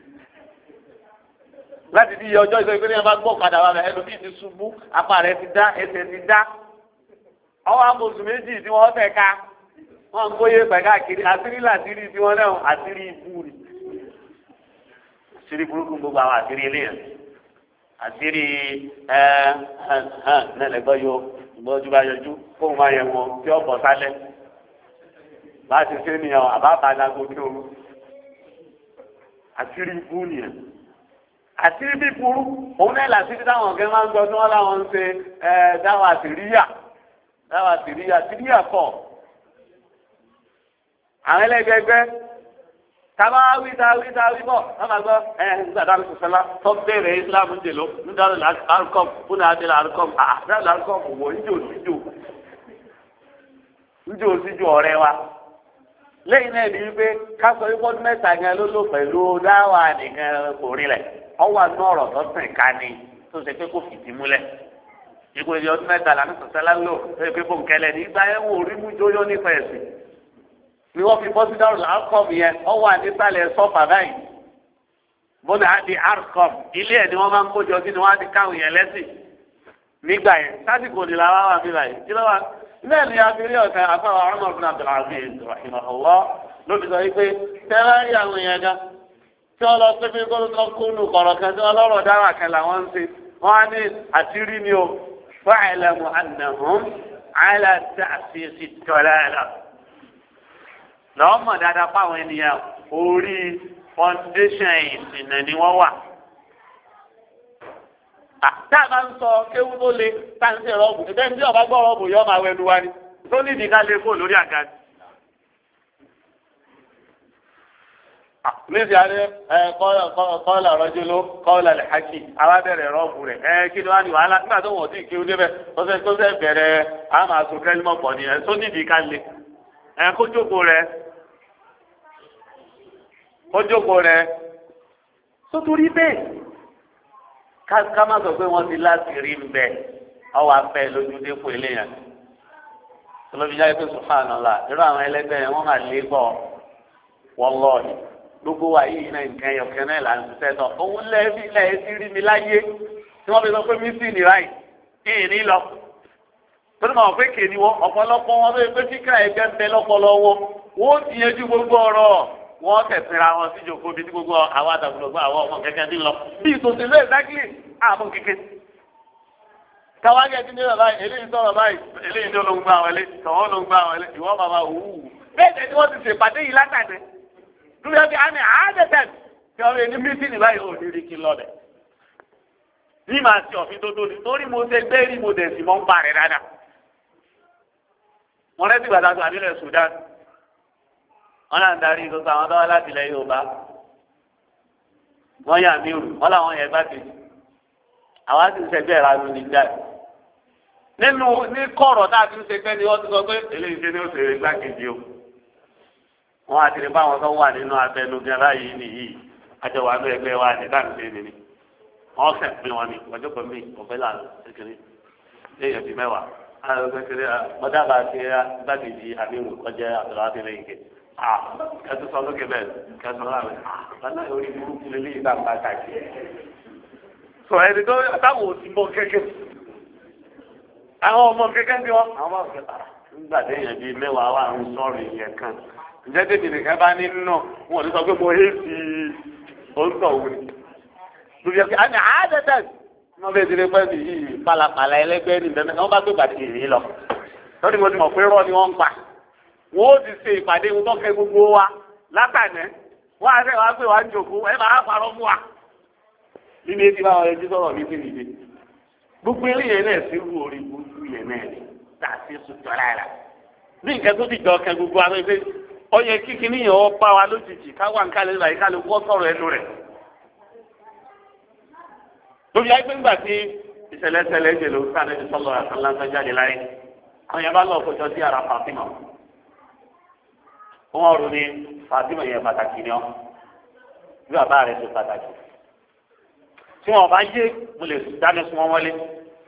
láti di iye ọjọ́ ìgbẹ́ ní ẹ bá gbọ́ kadà wà ẹnu bíi ti ṣubú apá rẹ̀ ti dá ẹsẹ̀ ti dá ọwọ́ àmọ̀sùn méjì tí wọ́n fẹ́ ká wọ́n ń gbóyè pẹ̀ káàkiri àṣírí làṣírí tí wọ́n náà àṣírí ibú rí àṣírí burúkú gbogbo àwọn àṣírí eléyàn àṣírí nẹ́lẹ̀gbọ́ yóò ìgbọ́jú bá yọjú fóun máa yẹ wọn tí ó bọ̀ sálẹ̀ bá ti ṣe nìyẹn àbábà lágbo kí o àṣírí ibú nìyẹn àṣírí bí burú òun náà làṣírí táwọn ọ̀gẹ́ máa ń gbọ́ tí wọ́n láwọn ń ṣe dáwà síríyà kọ̀ àwọn ẹlẹ́gbẹ́gbẹ́ tábà wí bọ̀ wọ́n máa gbọ́ nígbàdá mi sọ̀sọ́lá tó bẹ̀rẹ̀ Islam ń dèlò nígbàdá àrùkọ́m fún àdéhùn àrùkọ́m àdéhùn àrùkọ́m wò níjò síjò ọ̀rẹ́ wa lẹ́yìn náà ní wípé ká sọ wípé ọdún mẹ́ta gan ló lò pẹ̀lú dáwà nìkan kò rí lẹ̀ ọwọ́ àná ọ̀rọ̀ tó sìn ká ni tó ṣe pé kò fìdí múlẹ̀ ipò ìdí ọdún mẹ́ta lànà sọ̀sọ́lá lò pé bòńkẹ́lẹ́ nígbà yẹn wò rí mú jóyó nípa ẹ̀sìn ni wọ́n fi bọ́sí dárò làárkọ́m yẹn ọwọ́ àdìsálẹ̀ sọ́fà báyìí bọ́dà á di arkọ́m ilé ẹ̀ ni wọ́n máa ń kójọ sí ni wọ́n á ti káwọn yẹn lẹ́sìn nígbà yẹn sásìkò ní làwọn wà mí báyìí kí ló wà náà ni a fi rí ọ̀sẹ̀ àfáwọn Umar ibn Abdul Aziz rahimahullah ló fi sọ wípé tẹ́lá rí àwọn èèyàn kan tí wọ́n lọ pé kó ló kúnnù kọ̀rọ̀ kan tí wọ́n lọ́rọ̀ dára kan làwọn ń ṣe wọ́n á ní àṣírí ni o fa'lamu annahum ala ta'sisi ad-dalalah lọ́wọ́ mọ̀ dáadáa fáwọn ènìyàn orí foundation ìsìnà ni wọ́n wà. tá a bá ń sọ kéwú tó le tá a ń ṣe rọ́ọ̀bù ẹgbẹ́ tí ọba gbọ́ rọ́ọ̀bù yọ máa wẹnu wa ni tó ní ìdíkà lè fò lórí àga ni. níbi àárẹ̀ kọ́ọ̀lá rọ́jò ló kọ́ọ̀lá lè hákì alábẹ̀rẹ̀ rọ́ọ̀bù rẹ̀ kí ni wọ́n á ní wàhálà nígbà tó wọ́n ti kéwú débẹ̀ tó fẹ́ bẹ̀rẹ̀ àmà àtúnkẹ́límọ̀ pọ̀ nìyẹn tó ní ìdíkà lè kó jókòó rẹ̀ ojókòó rẹ̀ sótórí bẹ́ẹ̀ ká má sọ pé wọ́n ti láti rí ń bẹ ọwọ́ afẹ́ lójú dépò eléyàn tọ́lọ́bí jáde pé subhanallah irú àwọn ẹlẹgbẹ́ yẹn wọ́n máa lé bọ̀ wallahi gbogbo wa yìí náà nǹkan ẹ̀yọ̀kẹ́ náà là ń ṣiṣẹ́ tán òun lẹ́ẹ̀bí lẹ́ẹ̀ sí rí mi láyé tí wọ́n fi sọ pé mí sì ní ráì kí n ní lọ. torí màá pé kèéní wọn ọ̀pọ̀lọpọ̀ wọn tó yẹ pé fíkà ẹgbẹ́ ń bẹ lọ́pọ̀lọ́ wọn wọ́n ti yanjú gbogbo ọ̀rọ̀ wọ́n tẹ̀síra wọn sí ìjòkó bíi tí gbogbo àwọn àtàkùnlọ́gbọ́n àwọn ọmọ kẹ̀kẹ́ ti lọ bí ìtòsí lé exactly àmọ́ kéke. káwájú ẹtí ní ọ̀rọ̀ báyìí eléyìí sọ̀rọ̀ báyìí eléyìí tó ló ń gbá wọlé tọ̀wọ́ ló ń gbá wọlé ìwọ́n bàbá òwú. bẹ́ẹ̀ ni wọ́n ti ṣèpàdé yìí látàdé lórí ọbẹ̀ àmì àádẹ́tẹ̀n tí ọbẹ̀ ní mítìnì báyìí ò ní rí kí lọ́dẹ̀. ní màá ti ọ̀fin tó tóni torí mo ṣe gbé rí mo dẹ̀ sì mọ́ ń pa rẹ̀ dáadáa. wọ́n rẹ́ ti gbàdá àbílẹ̀ Sudan wọ́n náà ń darí gbogbo àwọn tọ́wọ́ láti ilẹ̀ Yorùbá wọ́n yà mí rù wọ́n làwọn yẹn bá kejì àwọn á sì ń ṣẹgbẹ́ ìranu ní jáde nínú ní kọ̀rọ̀ tá a ti ń ṣẹgbẹ́ ni wọ́n ti sọ pé eléyìí ṣe ní òṣèré gbákejì o wọ́n á ti rí báwọn tó wà nínú abẹnugan báyìí nìyí àjọwà ní ẹgbẹ́ wa ní káàkiri nìyí wọ́n fẹ́ pín wọn ní ọjọ́ kan mí ọ̀fẹ́ là kékeré léèyàn bíi mẹ́wàá àwọn kékeré mọ́tà bá ti gbákejì àbíwò ọjọ́ àtọ̀rọ̀ àti lẹ́yìn kẹ́ kẹtù sọ lókè bẹ́ẹ̀ kẹtù láàrin bàtà orí burúkú lè léyìí bàbá káàkiri sọ ẹni tó táwọn òsì mọ kékeré àwọn ọmọ kékeré bí wọn àwọn ọmọ kékeré nígbà téèyàn bíi mẹ́wàá wà ń sọ̀rọ̀ ìyẹn kan ǹjẹ́ tètè nìkan bá ní nínú wọn ò ní sọ pé mo hé sí oúnjẹ òun ni lórí ẹgbẹ́ àmì àádẹ́tẹ̀ wọn bẹ dire pẹ́ bí yìí palapala ẹlẹgbẹ́ ní bẹ́ẹ̀ wọn bá gbé gbàdé yìí lọ lórí mo ti mọ̀ pé rọ́ ni wọ́n ń pa wọ́n ó ti ṣe ìpàdé wọn tọ́kẹ́ gbogbo wa látànẹ́ wọ́n á fẹ́ wá pé wá ń jòkó ẹ máa parọ́ fún wa nínú etí bá wọn ẹjú sọ̀rọ̀ ní kíni ìdè gbogbo eléyẹn náà sí rú orí gbogbo yẹn náà ni tá a ti sùn tọ́lá rà ní nǹkan tó ti jọ ọkàn gbogbo àwọn ẹgbẹ́ ọyẹ kíkiní yẹn wọ́n bá wa lójijì káwá ń kálẹ̀ láyé kálẹ̀ wọ́n sọ̀rọ̀ ẹnu rẹ̀ lórí ayé gbẹ́ngbà tí ìṣẹ̀lẹ̀ṣẹlẹ̀ ń jèlò sáà lẹ́yìn sọ́lọ́ àtàlánṣẹ́ jáde láyé àwọn yẹn bá lọ kọjọ sí ara Fatima wọ́n rò ní Fatima yẹn pàtàkì ni ọ́ bí bàbá rẹ̀ ṣe pàtàkì tí wọ́n bá yé mo lè dáná sun wọn wọlé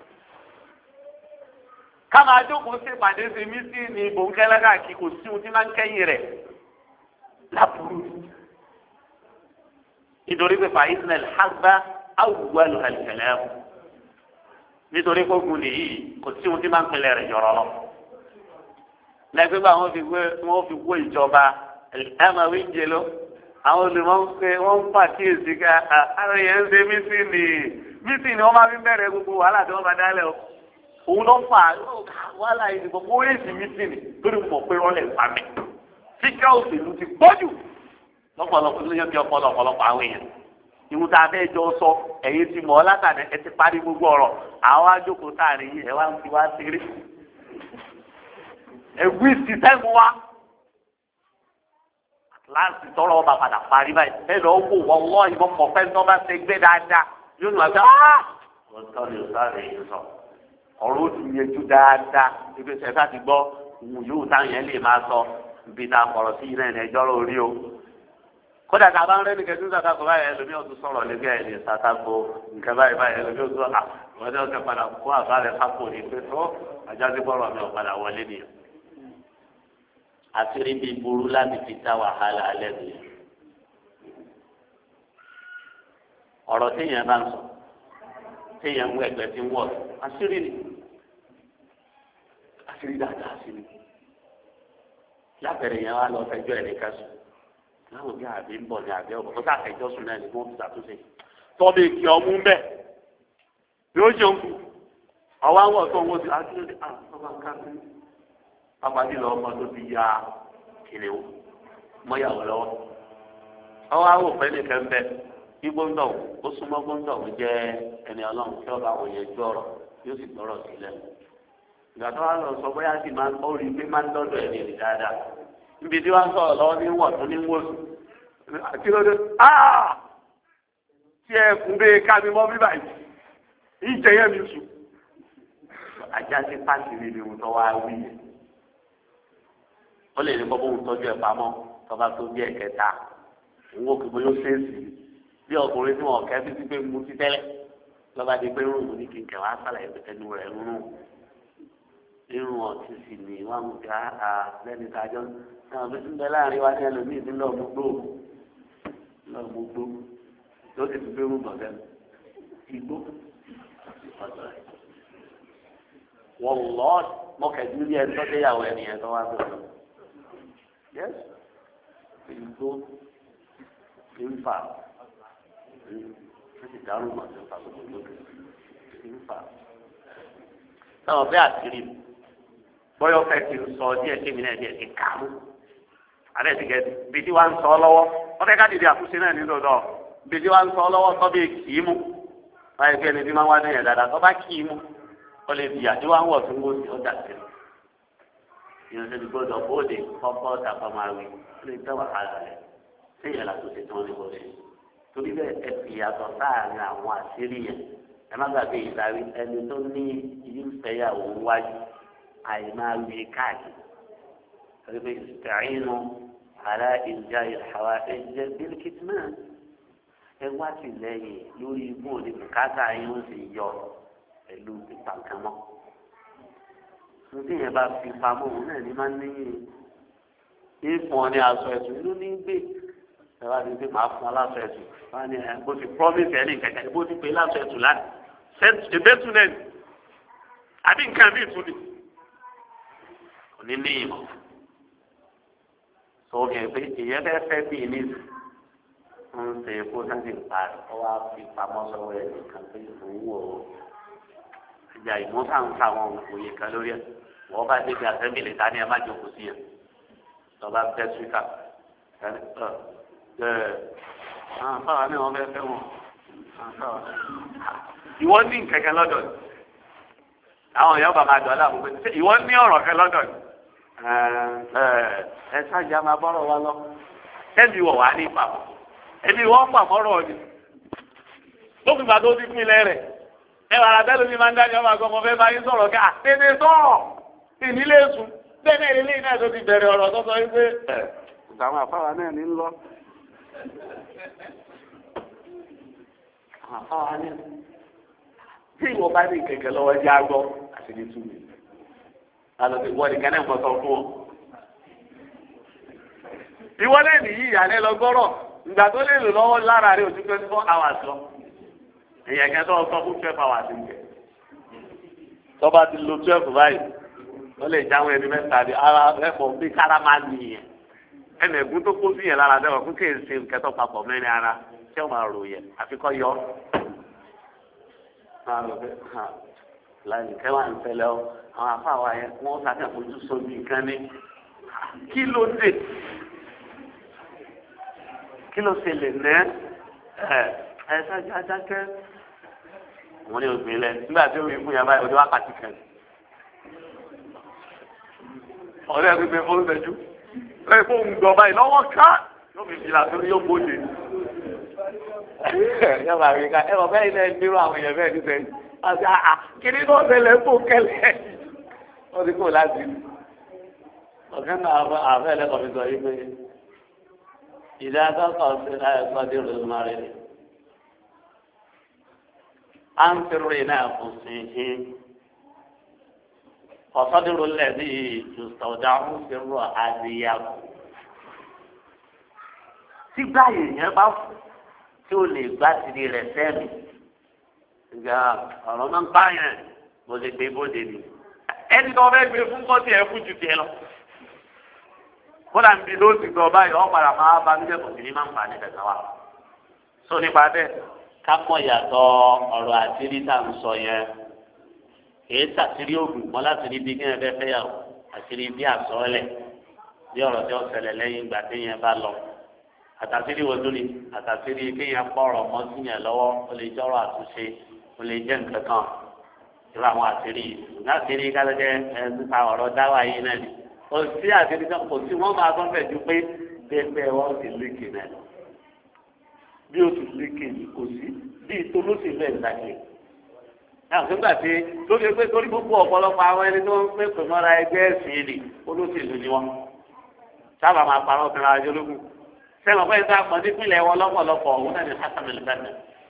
ká máa jókòó sí ìpàdé sí mí sí ní bòńkẹ́lẹ́ káàkiri kò sí ohun tí máa ń kẹ́yìn rẹ̀ lápúrú nítorí pé fàyísínẹ̀lì hasbá awùwẹ́lù ẹ̀lẹ́kẹ̀lẹ́ nítorí pé ogun nìyí kò sí ohun tí máa ń pinlẹ̀ rẹ̀ yọ̀rọ̀ lọ. lẹ́gbẹ́ bá wọ́n fi wó ìjọba ẹ̀mọ̀wé ń jẹ lọ àwọn olùmọ̀ ń pè wọ́n ń pàkíyèsí ká ara yẹn ń ṣe mísìnì wọ́n máa fi bẹ̀rẹ̀ gbogbo wàhálà tí wọ́n bá dálẹ̀ o. òun ló fà wàhálà ìdìbò kó èsì mísìnì lórí mọ̀ pé wọ́n lè fà mí. síkà òṣèlú ti pọ̀jù lọ́pọ̀lọpọ̀ ló yẹ kí ọ̀pọ̀lọpọ̀ àwọn èèyàn. ìwúta abẹ́ jọ sọ ẹ̀yin ti mọ̀ ọ́ látàdé ẹ ti parí gbogbo ọ̀rọ̀ àwọn ajókòó táàrin yìí ẹ wá ń fi wá ṣeré. ẹ̀wí sísẹ́mu wa láti tọrọ ọba padà parí báyìí ẹ lọ wò wọ́n wọ́n ìbọn kọ̀ọ̀fẹ́ tó bá ṣe gbé dáadáa yóò nù àgbà wọ́n tọ́ ni ọ̀sán yìí sọ ọ̀rọ̀ ó ti yẹjú dáadáa ibi ìṣẹ̀fà ti gbọ́ òun yóò táwọn yẹn lè máa sọ ibi tá a kọ̀rọ̀ sí iná ẹ̀ ẹjọ́ lórí o kódà ká bá ń rẹ́ nìkan tó ń sàkàkọ̀ báyìí ẹlòmíì ọ̀tún sọ̀rọ̀ níbi ẹ̀ lè sàkàkọ̀ nǹkan báyìí ẹlòmíì ọ̀tún wọ́n ní ọ̀sẹ̀ padà kó àbálẹ̀ kápò ní pé tó àjáde bọ́rọ̀ mi ò padà wọlé nìyẹn. àṣírí bíi burú láti fi dá wàhálà alẹ́ nìyẹn. ọ̀rọ̀ téèyàn bá ń sọ téèyàn ń wọ ẹgbẹ́ tí ń wọ̀ àṣírí ni àṣírí dáadáa àṣírí. lábẹ́rẹ́ yẹn wá lọ fẹjọ́ ẹ̀ nìkan sùn láwọn bí àbí ń bọ̀ ní àbí ọ̀bọ̀ tó sàfẹ́jọ́ sùn náà ní wọ́n ti ṣàtúnṣe tọ́bi kí ọmú ń bẹ̀ yóò ṣe ń kú ọwọ́ àwọn ọ̀tọ́ wọn ti àtúnṣe ọba káfí apàdé lọ ọmọ tó ti ya kìnìún mọ́yàwó lọ́wọ́ ọwọ́ àwọn òfin nìkan bẹ bí gbóńdọ̀ ó súnmọ́ gbóńdọ̀ ó jẹ́ ẹni ọlọ́run tí ọba àwọn yẹn ju ọ̀rọ̀ yóò sì gbọ́rọ̀ sílẹ̀ ìgbà tó wà lọ sọ bóyá sì máa ń ó rí pé máa ń dọ́dọ̀ ẹ̀ ní dáadáa níbi tí wọ́n sọ̀rọ̀ lọ́wọ́ ní wọ̀n tó ní wọ́sù àti lọ́dọ̀ tí ẹ kún bẹ́ẹ̀ ká mi mọ́ bíbá yìí ìjẹyẹ mi sùn ajá sí pàṣẹ níbi ohun tó wá wí yẹn ó lè ní kọ́ bóun tọ́jú ẹ̀ pamọ́ tọ́ba tó bí ẹ̀kẹta òun ò kí bóyá ó ṣèèṣì bí ọkùnrin tí wọn kẹ́ fi sí pé mu ti tẹ́lẹ̀ lọ́ba di pé rúùmù ní kíkẹ́ wàá sàlàyé pé ẹnu rẹ̀ ń rún irun ọtí sì ni wọn mú ká lẹ́ni kájọ́ náà bí tún bẹ láàrin wa ní ẹlòmíì tí lọ́ọ̀ mú gbó tó sì tún gbé rúbọ̀ lẹ́nu igbó wọ́n lọ́ọ̀ mọ́kẹ́jú ní ẹni tó déyàwó ẹni yẹn tó wá tó lọ. Yes, igbó ń fà ó sì dárò mọ̀ tó fà gbogbo lókè ń fà. Sọ̀rọ̀ bẹ́ẹ̀ àtìrí bọ́yọ̀ fẹ́ ti sọ díẹ̀ kémi náà díẹ̀ ti kàmú. Àlẹ́ ti gẹ̀ẹ́dì bí tí wàá ń sọ lọ́wọ́ wọ́n fẹ́ ká dìde àkúṣe náà nínú ọ̀dọ́ bí tí wàá ń sọ lọ́wọ́ tó bí kì í mú. Báyìí kí ẹni tí máa ń wá ní ẹ̀ dáadáa tó bá kì í mú ó lè bìyà tí wàá ń wọ̀ tó ń wò sí ó dà sí. Ìyẹn ti gbọ́dọ̀ bóde kọ́kọ́ tàbá máa wí ó lè tẹ́ wàhálà rẹ̀ séèyàn làtúnṣe tí wọ́n ní kò ṣe. Torí bẹ́ẹ̀ ẹ fi yàtọ̀ sáàárín àwọn àṣírí yẹn ẹ má gbàgbé ìdarí ẹni tó ní ìfẹ́yàwó wájú àìmáa wí káàkiri. Torí pé ìsìtàínú àrà ìjà ìhàwá ẹ̀jẹ̀ bílíkìtìmá ẹ wá tìlẹ́yìn lórí ibú òní bùkátà yín ó sì yọ pẹ̀lú ìpàkámọ́. Níbi yẹn bá fi pamọ́ òun náà ní máa ń níyìn ìfún ọ ní aṣọ ẹ̀sùn inú ní gbé ẹ wá ní pé màá fún ọ láṣọ ẹ̀sùn wọn ni ẹ bó ti promise ẹ ní kẹ̀kẹ́ bó ti pè láṣọ ẹ̀sùn láti ìbẹ́tù náà àbí nǹkan bí ìtúni kò ní ní ìmọ̀ sọ̀rọ̀ pé ìyẹn fẹ́ bí ní ń ṣe kó sáńtì parí ọ wá fi pamọ́ sọ́wọ́ ẹ̀ nìkan pé òun wò ó ìjà ìmúsàǹsà àwọn òye kan lórí ẹ̀ wọ́n bá débi àtẹ́bìlì ta ni ẹ má jókòó sí yẹn lọ́ba bẹ́ síkà àwọn afáwa ni wọ́n fẹ́ wọn ìwọ ní kẹ̀kẹ́ lọ́dọ̀ ni àwọn èèyàn bàbá àdọ́là mú pé ìwọ ní ọ̀rọ̀ kẹ lọ́dọ̀ ni ẹ sájà máa bọ́rọ̀ wa lọ ẹbí wọ̀ wá ní ìpamọ́ ẹbí wọ́n pàmọ́rọ̀ ni ó fi gbàdó ti pinlẹ̀ rẹ̀ ẹ wà lábẹ́ lómi máa ń dájọ́ máa gbọ́ ọmọ fẹ́ máa ń sọ̀rọ̀ ká tètè sọ̀rọ̀ ìnílé sùn bẹ́ẹ̀ náà ilé iná tó ti bẹ̀rẹ̀ ọ̀rọ̀ tó sọ wípé àwọn àfáwà náà ní lọ. àfáwà náà tí ìwọ bá ní kẹ̀kẹ́ lọ́wọ́ jẹ́ àgbọ̀ àti ní túmí alọ́sẹ̀ wọ́n nìkan náà mọ̀tọ́ fún ọ. ìwọ náà nìyí ìyàlẹ́ lọ gbọ́rọ̀ ìgbà tó lè lò lọ́wọ́ lára rẹ̀ òtún 24 hours lọ. èèyàn kẹ́tọ́ sọ fún 12 hours ń jẹ. tọ́ba ti lo 12 báyìí wọ́n lè jáwé ẹni mẹ́ta di ara ẹ̀fọ́ bí kára máa nìyẹn ẹnì ẹ̀gún tó kó sí yẹn lára dẹ́wọ̀ fún kéèsì kẹtọ́ papọ̀ mẹ́rin ara tí wọ́n máa rò yẹn àfikọ́ yọ. láyé kẹwàá ń tẹ̀lé ọ àwọn afáwa yẹn wọ́n sàkẹ́fojú sóbi nǹkan ní kí ló dé kí ló ṣe lè nẹ́ ẹ ṣáájú adákẹ́ wọ́n ní obìnrin lẹ nígbà tí ó rí fún yàrá báyìí ọdún wákàtí kan. ọ̀rẹ́ mi fẹ́ fún ṣẹ́jú lẹ́yìn fún gbọ̀ báyìí lọ́wọ́ ká yóò fi fìlà tó yóò bóde. yọ̀bà rí ká ẹ bọ̀ bẹ́ẹ̀ ilẹ̀ nírú àwọn èèyàn bẹ́ẹ̀ ní sẹ́yìn àti àà kìíní tó ṣẹlẹ̀ ń bò kẹlẹ̀ wọ́n ti kó láti. ọ̀gá náà àfẹ́ ẹlẹ́kọ̀ọ́ mi sọ yìí pé ìdá àtọ́kọ̀ sí ẹ̀kọ́ dé rẹ̀ máa rẹ̀ à ń fi rìn náà fún sí i. فصدر الذي يستودع سر أذياب tí báyìí yẹn bá fún tí o lè gbá tìrì rẹ̀ sẹ́mi ìgbà ọ̀rọ̀ máa ń bá yẹn mo lè gbé bóde ni ẹni tó fẹ́ gbé fún kọ́tì ẹ̀ fún ju tiẹ̀ lọ kódà níbi ló ti gbọ́ báyìí ọ̀ padà máa bá nílẹ̀ kò sí ní máa ń fà ní kẹta wa sọ nípa bẹ́ẹ̀ ká mọ̀ yàtọ̀ ọ̀rọ̀ àtìrí tá à ń sọ yẹn kìí sàtìrí ògùn mọ́ láti rí bí kéèyàn fẹ́ fẹ́yàwó àtìrí bí àsọ́ọ́lẹ̀ bí ọ̀rọ̀ tí ó ṣẹlẹ̀ lẹ́yìn ìgbà téèyàn bá lọ àtàtìrí wo lórí àtàtìrí kéèyàn pọ̀rọ̀ mọ́ síyàn lọ́wọ́ ó lè jọ́rọ̀ àtúnṣe ó lè jẹ́ nǹkan kan irú àwọn àtìrí láti kálẹ́jẹ́ nípa ọ̀rọ̀ dáwà yìí náà ni kò sí àtìrí kan kò sí wọ́n máa gbọ́n fẹ̀ ju pé bẹ́ẹ̀ wọ́n ti lékè náà bí ó ti lékè kò sí bí ìtòlóṣèlú ẹ̀ dàgbé àgbégbà tí lórí pé torí gbogbo ọ̀pọ̀lọpọ̀ àwọn ẹni tó ń pè pè mọ́ra ẹgbẹ́ ẹ̀sìn ni olóṣèlú ni wọ́n sábà máa parọ́ obìnrin ajé ológun sẹ́wọ̀n pé nígbà pọ̀ nípìnlẹ̀ wọn lọ́pọ̀lọpọ̀ òun náà ní Hasan al-Banna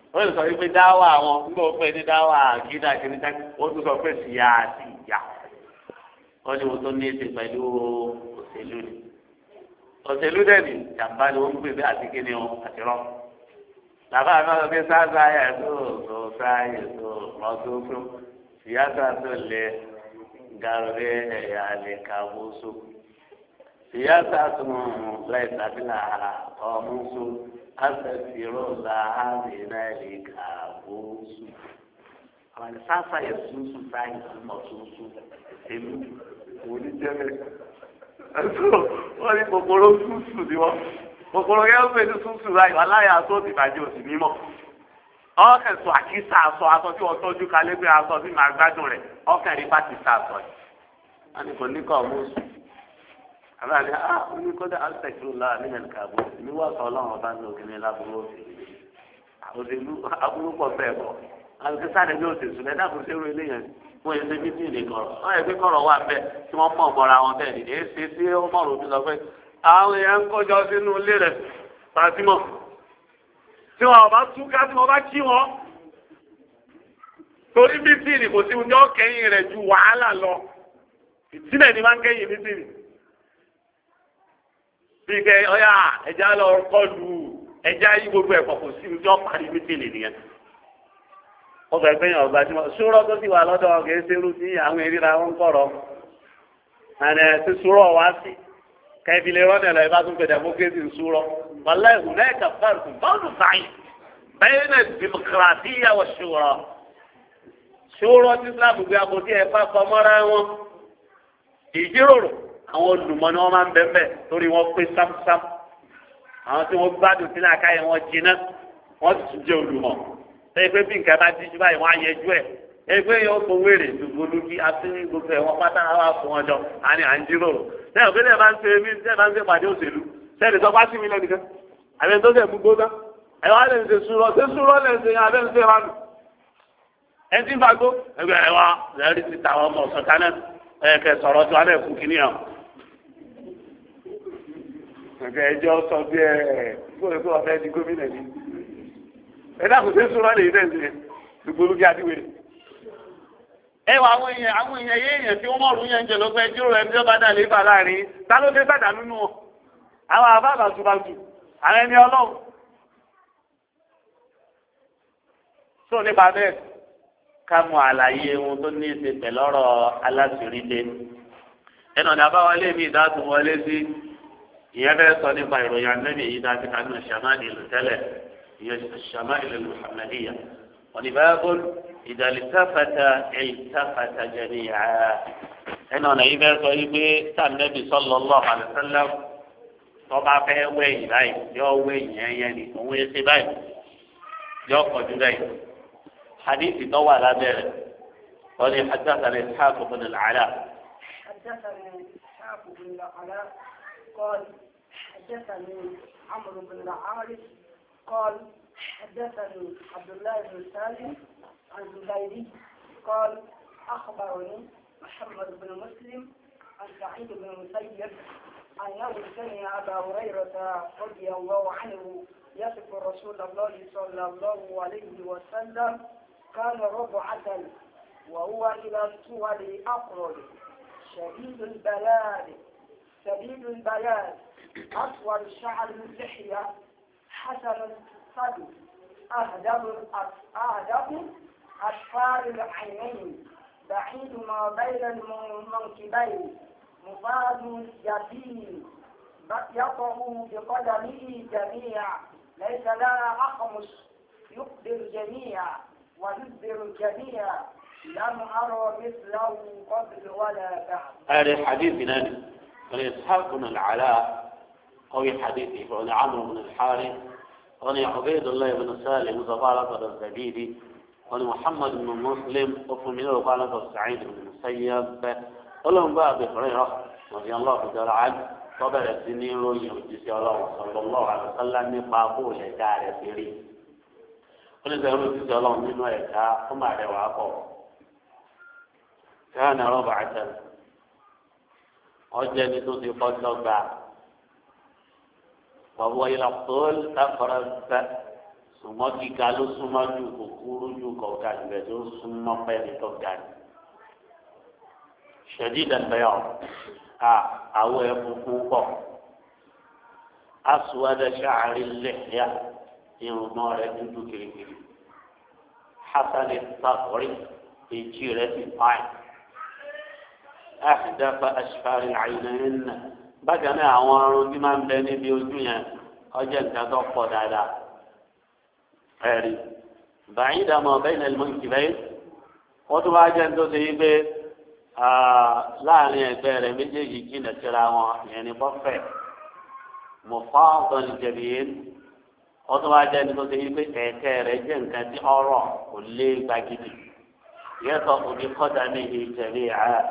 ó lè sọ wípé dáwà àwọn nígbà ó pè ní dáwà gíga kìnìkan ó tún sọ pé síyá àti ìyá ó ní wọn tó ní èsì pẹ̀lú òṣèlú ni òṣèlú dẹ́ni jàmbá ni wọ́n ń gbé àti kíni ọ àti rọ làbá àná lọ pé sáàsà yẹ tó sáyẹ tó lọ́sọ̀ọ́sọ síyáṣà tó lẹ gàrúwé ẹ̀yà lè kàwọ́sọ síyáṣà tó láìsàbílà ọmọọsọ asẹsirò làhàmìnà lè kàwọ́sọ àwọn sáàsà yẹ sùnsùn sáyẹ sùnsùn èmi òní jẹ́lẹ̀ wọ́n ní kòkòrò sùnsùn ni wọ́n kòkòrò yẹn ń pè ní sùnsùn láì wà láyà tó ti bàjẹ́ òsì mímọ́ ọkàn sọ àkísà aṣọ tí wọ́n tọ́jú kalẹ̀ pé aṣọ tí màá gbádùn rẹ̀ ọkàn rí pàtì sàṣọ yìí wọ́n ní kò ní kọ́ ọmọ oṣù àbáyé ní kódà àṣẹkìlú láà nílẹ̀ nìkàbọ̀ ní wọ́n sọ ọlọ́run ọba ní òkè ní lábúrò òṣèlú aburú pọ̀ bẹ́ẹ̀ bọ̀ àti sáré ní òṣèlú lẹ́dá kò sí irú eléyẹn wọ́n yẹ ṣe bíbí ìlè kọ̀rọ̀ wọ́n yẹ pé kọ̀rọ̀ wà bẹ́ẹ̀ tí wọ́n mọ̀ bọ́ra wọn bẹ́ẹ̀ ni èyí ṣe tí ó mọ̀rọ̀ òbí lọ pé àwọn èèyàn ń kọjọ sínú ilé rẹ̀ pàtímọ̀ tí wọn ọba túká tí wọn bá kí wọn torí bíbí kò sí oúnjẹ ọkẹyìn rẹ̀ ju wàhálà lọ ìtìlẹ̀ ni máa ń kẹ́yìn bíbí bí kẹ ọyà ẹja lọ kọlu ẹja yí gbogbo ẹ̀kọ́ kò sí oúnjẹ ọparí bíbí nìyẹn ọgbà ìpínyà ọgbà tí wọn sùúrọ̀ tó ti wà lọ́dọ̀ ọkẹ ṣerú sí àwọn ìríra wọn kọrọ àná ti sùúrọ̀ wá sí kẹfìlẹ rọdẹ lọ ìbá tún fẹ democracy sùúrọ̀ wàlẹ ìhùnẹ kàfàrùkù bọ́ọ̀lù sáyìn bẹ́ẹ̀ náà dìmọkìrátìyà wọ sùúrọ̀ tí islam gbé àbòtí ẹ fà kọmọra wọn ìjíròrò àwọn olùmọ̀ ni wọn máa ń bẹ̀ẹ̀ torí wọn pé sámsám àwọn tí wọn gbádùn sílẹ̀ àkáyẹ wọn jiná wọn sì tún jẹ olùmọ̀ ẹgbẹ́ bí nǹkan bá díjú báyìí wọ́n á yẹjú ẹ̀ ẹgbẹ́ yóò fún wèrè dùgbòlùkì àti gbogbo ẹ̀ wọ́n pátá wá fún wọn jọ àní à ń jíròrò lẹ́yìn òkè lẹ́yìn bá ń ṣe mí lẹ́yìn bá ń ṣe pàdé òṣèlú lẹ́yìn tó bá sí mi lẹ́nìkan àbẹ̀ tó ṣe mú gbóná ẹ̀ wá lẹ́yìn ṣe súrọ́ lẹ́yìn ṣe abẹ́ ń ṣe ránù ẹ̀ tí ń fagbó ẹgbẹ́ ẹ̀ wá lẹ́yìn ti tàwọn ọmọ ọ̀sán kaná ẹ̀ kẹ sọ̀rọ̀ tí wọ́n lẹ̀ fún kínní hàn ẹjọ́ sọ bí ẹ̀ gbọ́dọ̀ wọ́n fẹ́ di gómìnà ni ẹ̀dá kò sí sọ́ra lè dẹ̀ ṣe gbogbo kí adíwèrè. ẹ wà àwọn èèyàn yé èèyàn tí wọ́n mọ̀ọ́rù yẹn ń jẹ lọ́pẹ́ jíròrò ẹni tí ó bá dà lé bà láàrin ta ló dé sàdá nínú wọn. àwọn àbá àbàtúbàtù àwọn ẹni ọlọ́run. sọ nípa bẹ́ẹ̀ ká mọ àlàyé ohun tó ní í ṣe pẹ̀lú ọ̀rọ̀ aláṣìírídé. ẹnu ọ̀nà àbáwọlé mi ìdásùn wọlé sí ìyẹn fẹ́ sọ nípa ìròyìn ànábì yìí dájú kanú ṣàmáàlì ìlú tẹ́lẹ̀ الشمائل المحمدية ولباب إذا التفت التفت جميعا هنا نعيبه صحيح النبي صلى الله عليه وسلم طبعا في وين باي يو وين يعني هو يسيباي يو قدوي حديث طوى على ذلك ولي حدثنا إسحاق بن العلاء حدثنا إسحاق بن العلاء قال حدثني عمرو بن العارف قال حدثني عبد الله بن سالم عن زبيري قال أخبرني محمد بن مسلم عن سعيد بن المسيب أنه سمع أبا هريرة رضي الله عنه يصف رسول الله صلى الله عليه وسلم كان ربعة وهو إلى الصور أقرب شديد البياض أطول شعر اللحية حسن الصدر أهدب أشفار العينين بعيد ما بين المنكبين مفاد يتيم يطأ بقدمه جميعا ليس لها أخمس يقدر الجميع ويدبر الجميع لم أرى مثله قبل ولا بعد. هذا الحديث من إسحاق بن العلاء قوي حديثه وعن عمرو بن الحارث وعن عبيد الله بن سالم وزبالة الزبيدي وعن محمد بن مسلم وفمن وقالة سعيد بن المسيب ولهم بقى أبي هريرة رضي الله تعالى عنه طبع السنين يجزي الله صلى الله عليه وسلم نقابو لدار سيري ولذا يجزي الله منه يدعى ثم عليه وعقوه كان ربعة أجل توسي قد وهو إلى الطول أقرب ṣùgbọ́n gíga ló súnmọ́ ju kòkúrú ju kọ̀ọ̀kan ìbẹ̀ tó súnmọ́ pẹ́ẹ́lí tó ga ni. شديد البياض أو يفوق أسود شعر اللحية يمر جدك حسن الصغر في جيرة الطعن أحدث أشفار العينين بجمع عوار بمن بين بيوتنا أجل تدق على غيري بعيد ما بين المنكبين وتبع جندو سيبه láàrin ẹgbẹ́ rẹ̀ méjèèjì jìnnà síra wọn ìyẹn ní bọ́fẹ̀ mọ̀fáàbọ̀n jẹ̀bìyẹn wọ́n tún wá jẹ́ ní tó ṣe yí pé ẹ̀kẹ́ rẹ̀ jẹ́ nǹkan tí ọ̀rọ̀ kò lé gbagidi yẹ́tọ̀ òbí kọ́dà ní ìjẹ̀lẹ̀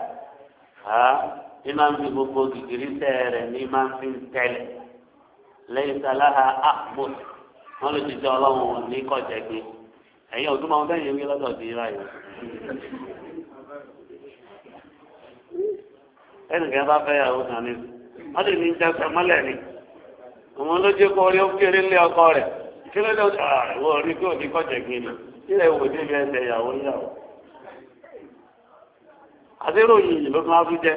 ní máa ń fi gbogbo gìgìrì tẹ́ rẹ̀ ní máa ń fi tẹ́lẹ̀ lẹ́yìn sáláha àpò wọ́n lè ti jẹ́ ọlọ́run ní kọ̀jẹ̀gbé ẹ̀yin ọdún máa ń tẹ̀yìn wí lọ́dọ̀ sí ráyò. ẹnìkan bá fẹ́ yàwó kan ní wọ́n lè ní jẹ́sẹ̀ mọ́lẹ̀ ni òun ló jẹ́ kó orí ó kéré lé ọkọ rẹ̀ kí ló dé ìwọ orí kí òní kọ̀jẹ̀ gbin ni kí lè wò débi ẹsẹ̀ ìyàwó yàwó. àdéròyìn yìí ló tún wá tún jẹ́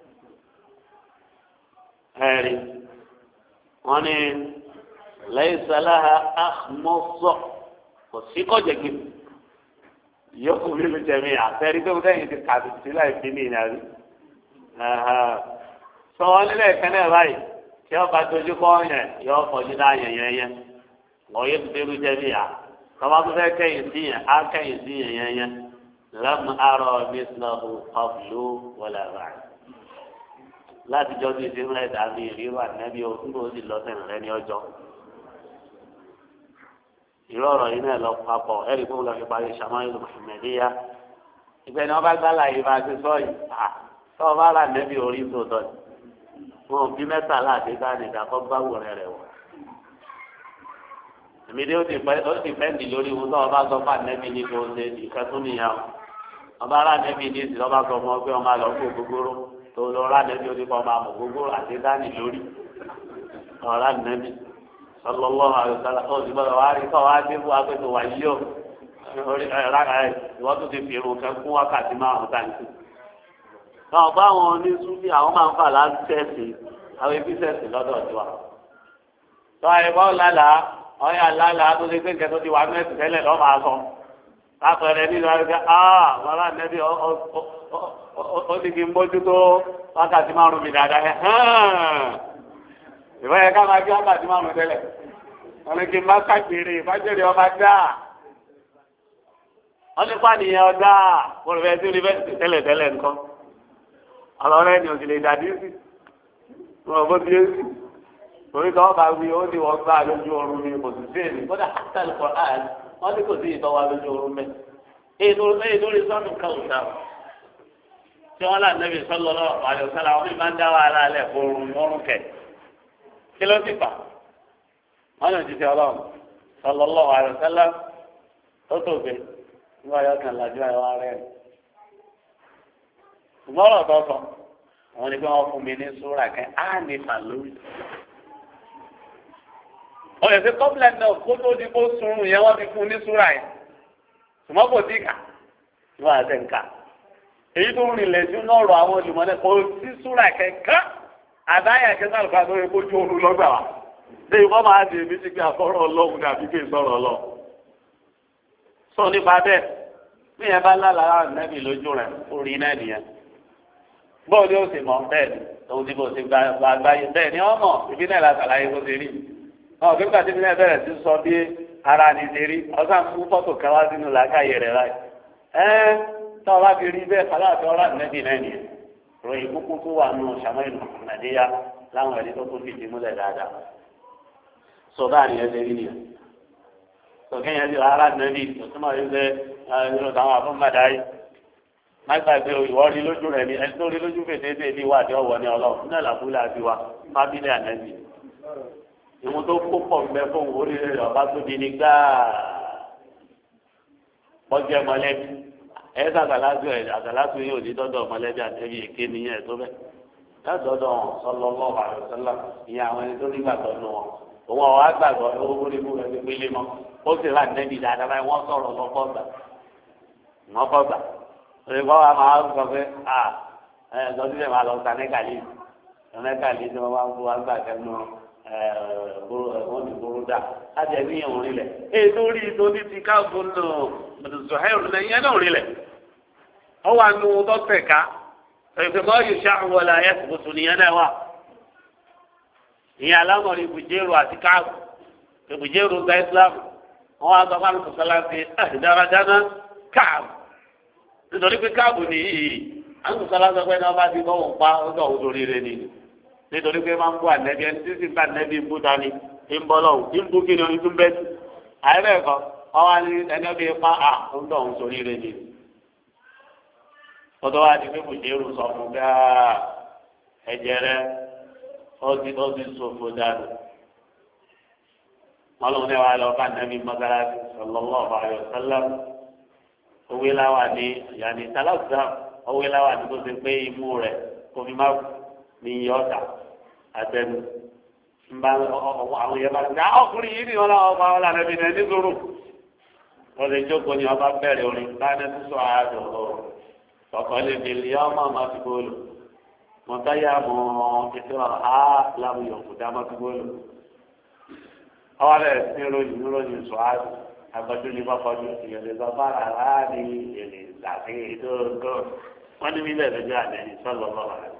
ẹ̀rí wọ́n ní lẹ́yìn sàláhà àmọ́sọ̀ kò sí kọ̀jẹ̀ gbin yóò kú lílu jẹ̀mí àtẹ́rí tó ń tẹ̀yìn ti kàdùn sí láì fi ní ìyàrí. sọ wọn nílẹ̀ kẹ́lẹ́ báyìí tí wọ́n bá dojú kọ́ yẹn yọ fọjú náà yẹn wọ́n yóò fi dérú jẹ́ bíyà tọ́ba tó fẹ́ kẹ́yìn sí yẹn á kẹ́yìn sí yẹn lẹ́mu arọ mísìlọ́hù ọ̀fìlú wọlé rà láti jọ́ bí ìdí ńlẹ̀ dàbí ìrírò àtẹ́bí òkúrò ó sì lọ́sẹ̀ rẹ̀ ní ọjọ́ ìrọ̀rọ̀ yìí náà lọ papọ̀ ẹ̀rí kó lọ́ọ́ fi parí sàmáyé Muhammadiyya ìgbẹ́ni wọn bá gbá láàyè bá ti sọ yìí tọ́wọ́ bá rà nẹ́bí orí tó tọ́ ni wọn bí mẹ́tàlá àti dání ìdàkọ́ bá wùrẹ́ rẹ̀ wọ̀. èmi dé ó ti pẹ́ǹdì lórí wọn tọ́wọ́ bá sọ fún ànẹ́bí ní kò ṣe ìkẹ́ tó nìyàwó ọba rà nẹ́bí ní ìsìn ọba sọ fún ọ pé ọmọ àlọ́ kó gbogbooro tó lọ rà nẹ́bí ó ti kọ́ ọmọ àmọ̀ gbogbooro àti dání lórí ọ̀rá nẹ́bí sallallahu alaihi wasallam ó ti gbọ́dọ̀ wá rí kọ́ wá dé fún akpẹ́tò wá yí ó ìwọ́n tó ti fi irun kẹ́ fún wákàtí márùn-ún táǹkì náà báwọn onísúfì àwọn máa ń fà láńtẹ̀sì àwọn ibi sẹ̀sì lọ́dọ̀ tiwa. tọ́ àyẹ̀bọ́ lálàá ọ̀yà lálàá tó ṣe pé nǹkan tó ti wà mẹ́sì tẹ́lẹ̀ lọ́ máa sọ. lápẹẹrẹ nínú àgbẹ̀ wọn rà nẹ́bí ó ti kí n bójútó wákàtí márùn-ún mi dáadáa ẹ̀ ìwọ yẹ ká máa gbé wákàtí márùn-ún tẹ́lẹ̀ wọn ni kí n bá kàkiri ìfájẹ́rì ọba dáa wọn ní pàníyàn ọ̀dà pọ̀lọ́fẹ́ sí yunifásitì tẹ́lẹ̀ nǹkan ọlọ́rẹ́ ni òsì lè dàdí sí wọn bó ti yé sí torí káwọn bá wí ó ní wọn gbá lójú oorun ní kò sí sí èmi kódà àtàlù kọ áàlì wọn ní kò sí ìtọ́wá lójú oorun mẹ èyí lórí sọ́nù káwùsà tí wọn là nẹ́bí sọ́lọ́lọ́ àlùsálà wọn máa ń dá wàhálà alẹ́ oorun mọ́rún kẹ̀ kí ló ti fà wọn lè ti fi ọlọ́run sọ́lọ́lọ́ àlùsálà tó tóbi níwájú ọkàn làjú àyẹ̀wò rẹ̀ ṣùgbọ́n tó sọ àwọn ni pé wọ́n fún mi ní sóra kan á ní fà lórí. wọ́n yẹ kí kọ́pìlẹ̀ náà kó tó di kó sunrun yẹn wọ́n ti fún ní sóra yẹn ṣùgbọ́n kò tí kà wọ́n àti nǹka. èyí tó rìn lẹ́jú náà rọ àwọn olùmọ̀lẹ́ kò sí sóra kẹ̀kẹ́ àdáyà kẹta lùkà tó yẹ kó jó oru lọ́gbà wa. lẹ́yìn wọ́n máa di èmi ti pé àfọ́rọ̀ ọlọ́run dàbí pé ìsọ̀rọ̀ ọlọ́ sọ nípa bẹ́ẹ̀ bí yẹn bá lálàá nẹ́bì lójú rẹ̀ orí náà nìyẹn bọ́ọ̀ ni ó sì mọ̀ bẹ́ẹ̀ ni òun ti bò sí gbàgbáyé bẹ́ẹ̀ ni wọ́n mọ̀ ibi náà la ṣàlàyé bó ṣe rí ọ̀ kí nígbà tí ibi náà bẹ̀rẹ̀ sí sọ bí ara ni ṣe rí ọ̀sán fún fọ́tò kan wá sínú làákàyè rẹ̀ láì tó o bá fi rí bẹ́ẹ̀ aláàfin ọ̀rá nẹ́bì náà nìyẹn ròyìn kúkú tó wà nù Shama'il Muhammadiyya láwọn ẹ̀rí tó tún fìdí múlẹ̀ dáadáa sọ báà nìyẹn ṣe rí nìyẹn sọ̀kẹ́ yẹn ti ara nẹ́bì tó túmọ̀ yìí pé ẹ̀rọ táwọn afọ́nmọ́dá yìí mágbàgbé ìwọ rí lójú rẹ ni ẹni tó rí lójú fèdèdè ní wà tí ọwọ́ ní Ọlọ́run náà làbúlé àti wa fábílì ànẹbì ìwọn tó kó pọ̀ mbẹ fún orí rẹ ọba tó di ní gbáà pọjẹ mọ̀lẹ́bí ẹ sàgàlásù yóò di dọdọ mọ̀lẹ́bí ànẹbì èké nìyẹn tó bẹ lọdọọdọ sallallahu alaihi wasallam ìyẹn àwọn ẹni tó nígbàgbọ́ nù wọn òun àwọn àgbàgbọ́ owó rí mú rẹ ní pélé mọ ó sì rà nẹ́bí dáadáa báyìí wọ́n sọ̀rọ̀ lọ́kọ́ gbà wọ́n kọ́ gbà òye kọ́ wa máa sọ pé lọ́sílẹ̀ máa lọ sa nẹ́gàlì tí wọ́n bá ń fún wa gbà kẹ́nu wọ́n ti burú dà láti ẹ̀mí yẹn òun rilẹ̀ ètò orí ètò ní ti káàbọ̀ nù zọ̀hẹ́rù lẹ́yìn ẹ̀ náà rilẹ̀ ọ wà nù dọ́tẹ̀ ká ètò mọ́ yóò ṣàwọlé ayé tuntun nìyẹn náà wà ìyẹn alámọ̀rin ibùjẹ́rù àti káàbù ibùjẹ́rù gba Islam wọ́n wá sọ fún àwọn sọ̀sọ́lá fi dáradára káàbù nítorí pé káàbù nìyí àwọn sọ̀sọ́lá sọ pé náà bá ti bọ́ wọn pa ó dọ̀ ọ́ sórí rẹ ni nítorí pé máa ń bú ànẹ́bí ẹni tí sì ń bá ànẹ́bí ń bú dání ń bọ́ lọ́wọ́ ń bú kí ni oyin tún bẹ́ẹ̀ sí àyẹ̀bẹ̀ ẹ̀kọ́ ọwọ́ ni ẹni bí pa ó ń dọ̀ ọ́ sórí rẹ ni tọ́tọ́ wá di pé kò dé irú sọ fún bí ẹ̀jẹ̀ rẹ ó ti sòfò dànù wọn lòun náà wà lọ bá nàbí mọ́sálásí sallallahu alaihi wasallam owó láwà ní yàní sálàsà owó láwà ní kó ti pé imú rẹ̀ kó fi má ní iye ọ̀tà àtẹnu nba àwọn yẹn bá ti ọkùnrin yìí ni wọn làwọn ọba wọn lànà bí náà ní sòrò wọn lè jókòó ní ọba bẹ̀rẹ̀ orin báyìí tó sọ àádọ́ ọkọ lè bèèrè ọmọ àmọ́ bọ́ọ̀lù mọ̀táyà mọ̀ ìtura á láwùjọ kò dá mọ́ bọ́ọ̀lù. ọwọ́ rẹ̀ sí ròyìn sọ àádọ́ agbọ́dún ní bọ́kọ́dú ìyẹ̀lẹ̀ sọ fara láàrin ìyẹ̀lẹ̀ ìgbàgbé ìdógó wọ́n ní mílẹ̀ lójú àlẹ́yìn sọ́lọ́ lọ́wọ́ rẹ̀.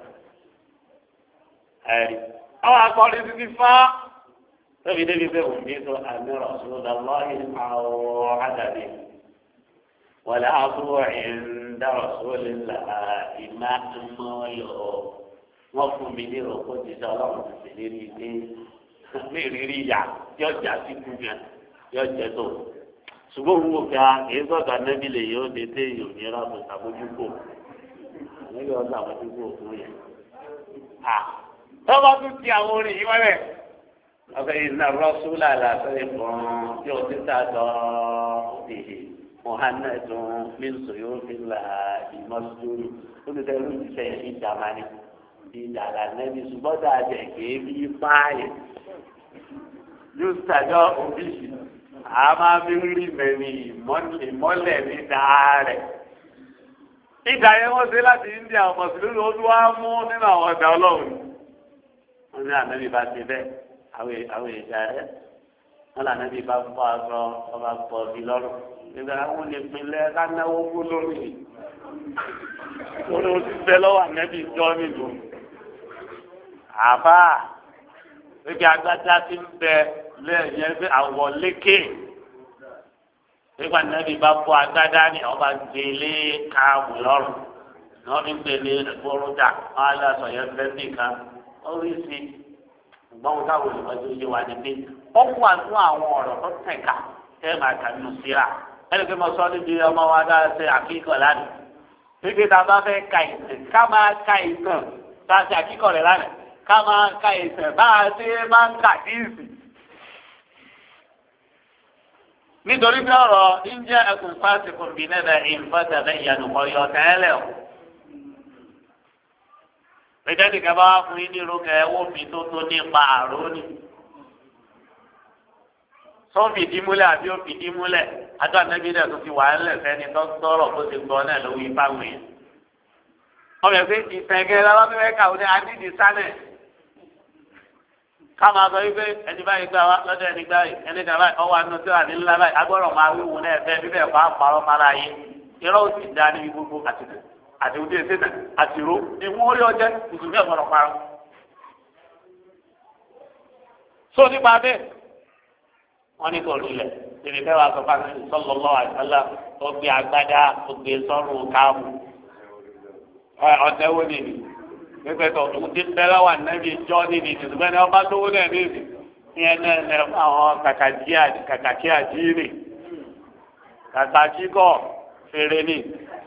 ẹ̀rí àwọn akọrin ti fá tóbi débi pé òun ní sọ àmì rọ̀ṣùn lọ́wọ́ àwọn àdàbí wọlé àbúrò عند رسول الله ما أمله wọ́n mi ní ìrọ̀kọ́ ti sọ ọlọ́run ti sì lérí ilé ní ìrírí ìyá yóò jà sí kú yẹn yóò jẹ tó ṣùgbọ́n òun wò ká èyí sọ̀tà nẹ́bí lè yóò dé dé ìyòmí rábò sàbójúkò níbi ọ̀sán àbójúkò fún yẹn. tọ́ba tún ti àwọn orin yìí wọ́n rẹ̀ ọ̀sẹ̀ ìnà rọ́ṣúlà làṣẹ fún tí o ti ta tọ́ òbí muhammadun min suyufillah ìmọ̀sùlùmí olùdarí ìṣẹ̀yìn ìjàmánì ìdàlà nẹ́bí ṣùgbọ́n dàjẹ́ kéèbí páàyè yóò ṣàjọ òbí a máa fi rí mẹ́rin ìmọ́lẹ̀ ní dáárẹ̀. ìgbà yẹn wọ́n ṣe láti India ọmọ sílùú ó tún wá mú nínú àwọn ọ̀dà ọlọ́run. wọ́n ní ànábì bá ti bẹ́ẹ̀ àwọn ìjà rẹ̀ wọ́n ní ànábì bá fọ́ aṣọ ọba pọ̀ bí lọ́rùn. ìgbà wọn lè pinlẹ̀ ká náwó kú lórí. orí o ti bẹ́ lọ́wọ́ ànábì jọ́ nílùú. àbá wípé agbádá ti ń bẹ lẹ́yìn ẹgbẹ́ àwọ̀ lékè nígbà nẹ́bí bá bọ́ agbádá ni ọba gbélé káàmù lọ́rùn ni wọ́n fi gbélé ẹ̀gbọ́rúdà wọ́n á lọ sọ̀yẹ́ fẹ́ẹ́ nìkan orí sí ṣùgbọ́n wọn táwọn olùkọ́jú yé wa ní pé ó kú àtún àwọn ọ̀rọ̀ tó tẹ̀ka tẹ́ máa kà nínú síra ẹni pé mo sọ níbi ọmọ wa dáa ṣe àkíkọ̀ lánàá wípé tá a bá fẹ́ ka ìtàn ká máa ka ìtàn tá a ṣe àkíkọ̀ rẹ̀ lánàá ká máa ka ìtàn bá a ṣe máa ń kà díìsì. nítorí bí ọ̀rọ̀ ìjẹ́ ẹkùn fásitì kò bí nẹ́ẹ̀dẹ̀ ìfọ́tẹ̀lẹ̀ ìyànà ọ̀yọ́ tẹ́lẹ̀ o. pété nìkan bá wá fún yín ní irúkẹ́ ẹ̀wọ́ mi tó nípa àrónì. sọ́ọ̀fì dímúlẹ̀ àbí òfì dímúlẹ̀ adó ànábì dẹ̀ tó ti wà ńlẹ̀ fẹ́ni tó tọrọ bó ti gbọ́ náà lówó ipá wìn. wọ́n bẹ̀ pé ìfẹ̀gẹ́ lọ́wọ́ kàwé ní adídì sánẹ̀ káma sọ wípé ẹni báyìí gbà wá lọ́dọ̀ ẹni gbà yìí ẹni gbà báyìí ọwọ́ àánú tí wà ní ńlá báyìí agbọ́dọ̀ máa wíwù náà ẹ̀fẹ́ bíbẹ̀ fà á parọ́ mara yé irọ́ ó sì dá níbi gbogbo àti òde ìsẹ́nà àti ìró ìwọ̀n orí ọjẹ́ ìsúnmí ọ̀gbọ̀dọ̀ parọ́. sọ nípa bẹ́ẹ̀ wọ́n ní kò rílẹ̀ níbi fẹ́ wá sọ fún àti sallallahu alaihi wasallam ó gbé agbádá ó gbé sọ́run káàmù ọ̀tẹ́wó nìyí pípẹ́tọ̀ tó ti bẹ́ lọ́wọ́ ànábì jọ́ níbi ìtìsúgbẹ́ ní ọba lówó náà ní ìsìn ní ẹnẹ́ àwọn kàkàkí àjíìrì kàkàkíkọ̀ fèrè ní.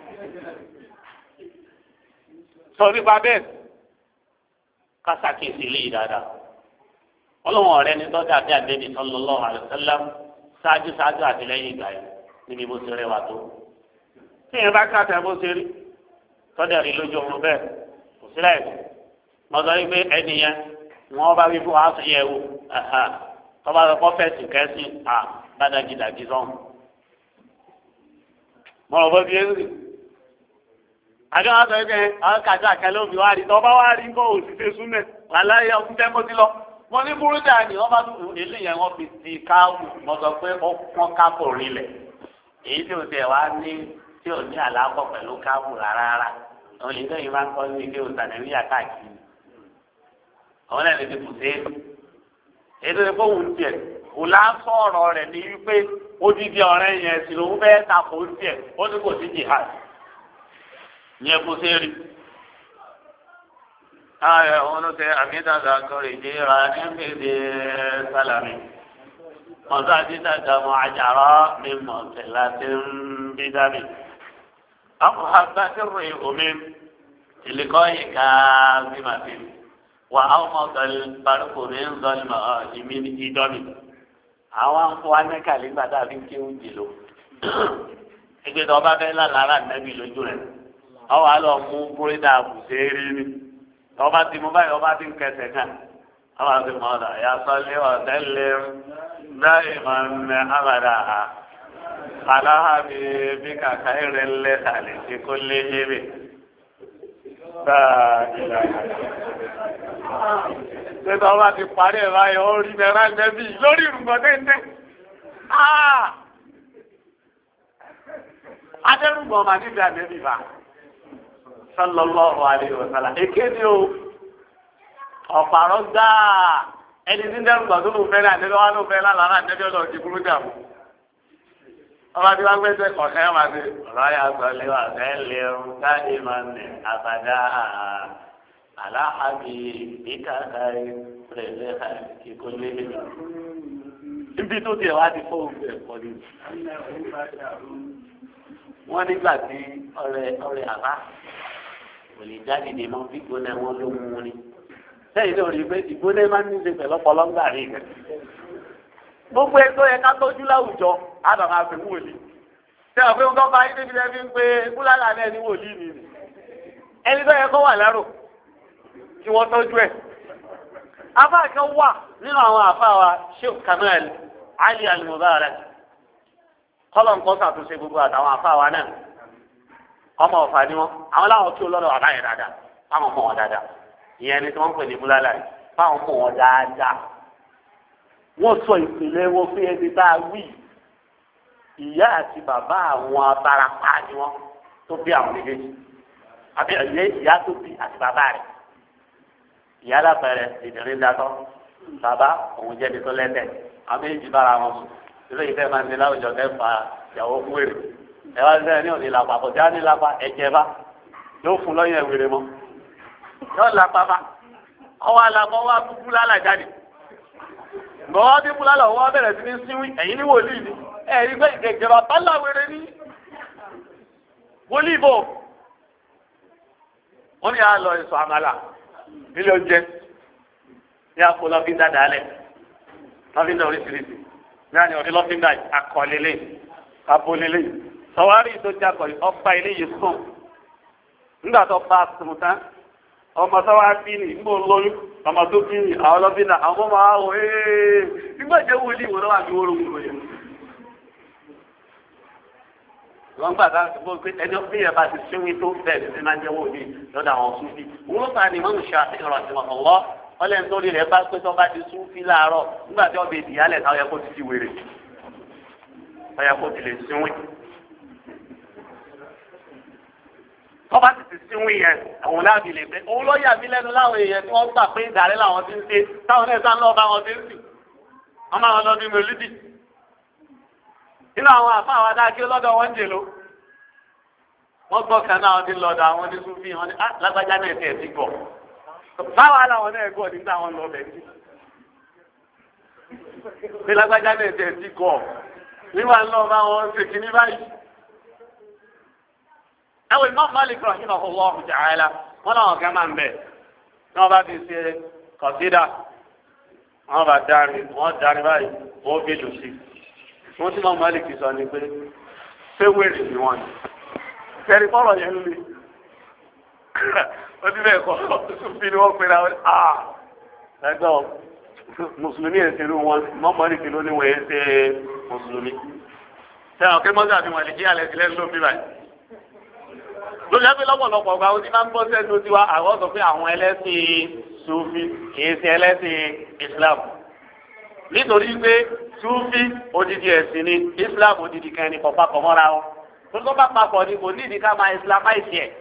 sọ nípa bẹ́ẹ̀ kásàkèsì lè dáadáa ọlọ́wọ́n ọ̀rẹ́ ní tọ́jà bí àdébì sallallahu alaihi wasallam ṣáájú àtìlẹ́yìn ìgbà yìí níbi bó ṣe rẹwà tó. tí ìyẹn bá káàtà bó ṣe rí tọ́jà rí lójú ọmọ bẹ́ẹ̀ sílẹ̀ mọ̀tọ́ yìí pé ẹni yẹn wọ́n bá wí fún wa sọ yẹ wò tọ́ba rẹ̀ kọ́ fẹ́ẹ̀sì kẹ́sì gbadagidagi sọ́n. mo rọ̀ bọ́ bí ẹ rí àjọ àtọ̀ ẹgbẹ́ àwọn kàjọ àkẹlẹ́ òbí wa rí tọ́ba wa rí kó òṣìṣẹ́ súnmẹ̀ wàláyé ọkùnrin tẹ́ mọ́ sí lọ. wọ́n ní búrúdà ni wọ́n bá tún èlé yẹn wọ́n fi ti káwù mo sọ pé ó pọ́n kápò rinlẹ̀ èyí tí o tẹ̀ wá ní tí o ní àlákọ̀ pẹ̀lú káwù rárá àwọn èyí tó yìí máa ń kọ́ ní ilé òsànẹ́ríyà káàkiri àwọn ẹ̀rẹ́ ti kù sí èyí tó yẹ kó wù ú tiẹ̀ kò lásán ọ̀rọ̀ rẹ̀ ní wípé odidi ọ̀rẹ́ yẹn sì lòun fẹ́ takò ó tiẹ̀ ó ní kò sí jihad yẹn kó sí rí. ayọ̀ wọn ló tẹ àmìdàgà kọrì ìdíra nígbèdè sálàmì mọ̀tò àdídàgà mọ̀ àjàrọ̀ mi mọ̀tẹ̀ láti ń bí dábì. àwọn àgbàkẹ́rù ìhòmí ìlẹ̀kọ́ yìí ká bí màfin wà á mọ̀ gbàlùkù mi ń zọlì mọ̀ ìmí ìdọ́mi. àwọn afọ anẹ́kàlẹ́ gbàdá fi ń kéwù jìlò. ẹgbẹ́ tó ọba fẹ́ lálàárà nẹ́bí lójú rẹ̀ ọwọ́ àlọ́ mú búrẹ́dà àbùsẹ́ rí ni. ọba ti mú báyìí ọba ti ń kẹsẹ̀ kan ọba ti mọ ọ̀dà ya sọ́lé ọ̀tẹ́lẹ̀ dáì máa ń mẹ abàdà ha aláha mi bí kàkà ìrẹ̀ ńlẹ̀ tàlẹ̀ tí kò lé yébè ṣètò ọba ti parí ẹ̀ báyìí ó rí náírà nẹ́bí lórí ìrùngàn tẹ́ńtẹ́ adẹ́rùgbọ̀n máa níbi ànẹ́bí bá. Sallallahu alaihi wasallam. Èkéde o, ọ̀pàrọ̀ gbáà ẹni tí ń dẹ́rù gbà tó ló fẹ́ náà nílò wá ló fẹ́ lálàárà nẹ́bí ọ̀dọ̀ ti kúrú dàmú. Ọba tí wọ́n gbẹ́sẹ̀ kọ̀ọ̀kẹ́ máa ti ọ̀rọ̀ ayé àgbọ̀lé wà fẹ́lẹ̀ ọ̀hún káàdì máa ń nẹ̀ àbàdà aláhàbí ìkàkà ìrẹ̀lẹ̀ ìkólé. Ibi tó tiẹ̀ wá ti fọ́ òun bẹ̀ pọ̀ ní. Wọ́n nígbà tí ọ̀rẹ́ àbá kò lè jáde ní mọ bí gbóná wọn ló mú ni sẹ́yìn ló rí i pé ìgbóná máa ń ní ṣe pẹ̀lú ọpọlọgbà rí rẹ gbogbo ẹgbẹ́ yẹn ká tọ́jú láwùjọ àdàmà àfi wòlíì ṣé ọ̀pẹ ń tọ́ka yín níbi lẹ́bí ń pé kúlára náà ní wòlíì mi ni ẹni tó yẹ kó wà lárò kí wọ́n tọ́jú ẹ̀. afá kan wà nínú àwọn àfá wa Sheikh Kamal Ali Al-Mubarak kọ́lọ̀ nǹkan ṣàtúnṣe gbogbo àtàwọn àfá wa náà ọmọ ọ̀fà ni wọn àwọn láwọn tí ó lọ́dọ̀ àbá yẹn dáadáa fáwọn ọmọ wọn dáadáa ìyẹn ni tí wọ́n ń pè ní búlálà yìí fáwọn ọmọ wọn dáadáa wọ́n sọ ìpìlẹ̀ wọn fún ẹni tá a wí ìyá àti bàbá àwọn abarapá ni wọn tó bí àwọn méjèèjì àbí ìyá tó bí àti bàbá rẹ̀ ìyá lápẹẹrẹ ìdìrín dátọ́ bàbá òun jẹ́ nítorí lẹ́tẹ̀ àwọn méjì bára wọn sùn ìlú ìfẹ́ máa ń ní láwùjọ kẹfà ìyàwó fún èrè ẹ wá sẹ́yìn ní òní làpá kò já ní lápá ẹ̀jẹ̀ bá yóò fún lọ́yìn ẹ̀wèrè mọ́ yóò lápá bá ọwọ́ àlàmọ́ wá kúkú lálà jáde gbọ́wọ́ bí kú lálà wọ́n bẹ̀rẹ̀ sí ní síwí ẹ̀yìn ní wòlíì ni ẹ̀rí gbé ìgẹ̀gẹ̀rọ̀ àtàlà wèrè ní wòlíì bò wọ́n ní àlọ́ ìsọ̀ àmàlà nílé oúnjẹ ní àpò lọ́fíńdà dálẹ̀ lọ́fíńdà oríṣiríṣi ní àná ọ̀dẹ́ lọ́fíńdà akọ̀lélẹ̀ abólélẹ̀ sọ̀wárí tó jákọ̀ ọba ilé yìí sùn nígbà tó bá sùn tán ọmọ sọ́wọ́ bí ní ìgbò lóyún ọmọ tó bí ní àwọn ọlọ́bìnà àwọn ọmọ àwọ̀ ẹ̀ẹ́ nígbà jẹ́ wòlíì ìwọ̀n lọ́wọ́ àbí wóró wúro yẹn. wọ́n gbà dáa gbọ́ pé ẹni bí ẹ bá ti síwí tó bẹ́ẹ̀ ti máa ń jẹ́ wòlíì lọ́dọ̀ àwọn súnfì. wọ́n fà ní wọ́n ń ṣe àfihàn àti ọ̀wọ́ ọlẹ́ni tó rí rẹ̀ bá pé tó bá ti súnfì láàárọ̀ nígbà tí ọbẹ̀ ìdíyálẹ̀ táwọn yẹ kó ti ti wèrè ọyẹ kó ti lè síwí. tọ́ba ti ti síwìn yẹn àwọn láàbì lè pẹ́ òun ló yà mí lẹ́nu láwọn èèyàn tí wọ́n gbà pé ìdàrẹ́ làwọn ti ń ṣe táwọn náà sá ń lọ́ọ́ bá wọn ti ń sìn wọ́n máa wọn lọ bí mẹ́lídì nínú àwọn àfa àwọn adáàkí lọ́dọ̀ wọn ń jèló wọ́n gbọ́ kan náà wọ́n ti lọ́dọ̀ àwọn ní súnfì wọn ni lágbájá náà ti ẹ̀ ti gbọ̀ báwa làwọn náà gbọ́ nígbà wọn lọ bẹ̀ sí lágbájá náà ti ẹ̀ ti gbọ̀ nígbà ńlọ bá wọn ṣe kíní báyìí. àwọn Imam Malik rahimahullah ta'ala wọn làwọn kan máa ń bẹ náà bá ti ṣe kọsídà wọn bá darí báyìí wọn fi lù sí wọn tí Imam Malik sọ ni pé fẹwẹrì ni wọn ni kẹrin kọrọ yẹn lè ó ti bẹ́ẹ̀ kọ́ fi ni wọ́n pera ẹgbẹ́ mùsùlùmí èsìrú wọn mọ́mọ́rì kìló ní wọ́n ṣe mùsùlùmí. sẹ́wọ̀n kí mọ́sá àti wọn lè jí alẹ́ sílẹ̀ ló bí báyìí. lórí ẹgbẹ́ lọ́pọ̀lọpọ̀ ọgbà oní máa ń gbọ́ sẹ́nu tiwa àwọn sọ pé àwọn ẹlẹ́sìn sufi kìí ṣe ẹlẹ́sìn Islam. nítorí pé sufi odidi ẹ̀sìn ni Islam odidi kan ní kọ̀ọ̀pá kọ̀ mọ́ra wọn. tó bá papọ̀ ni kò ní ìdí ká máa Islamize ẹ̀.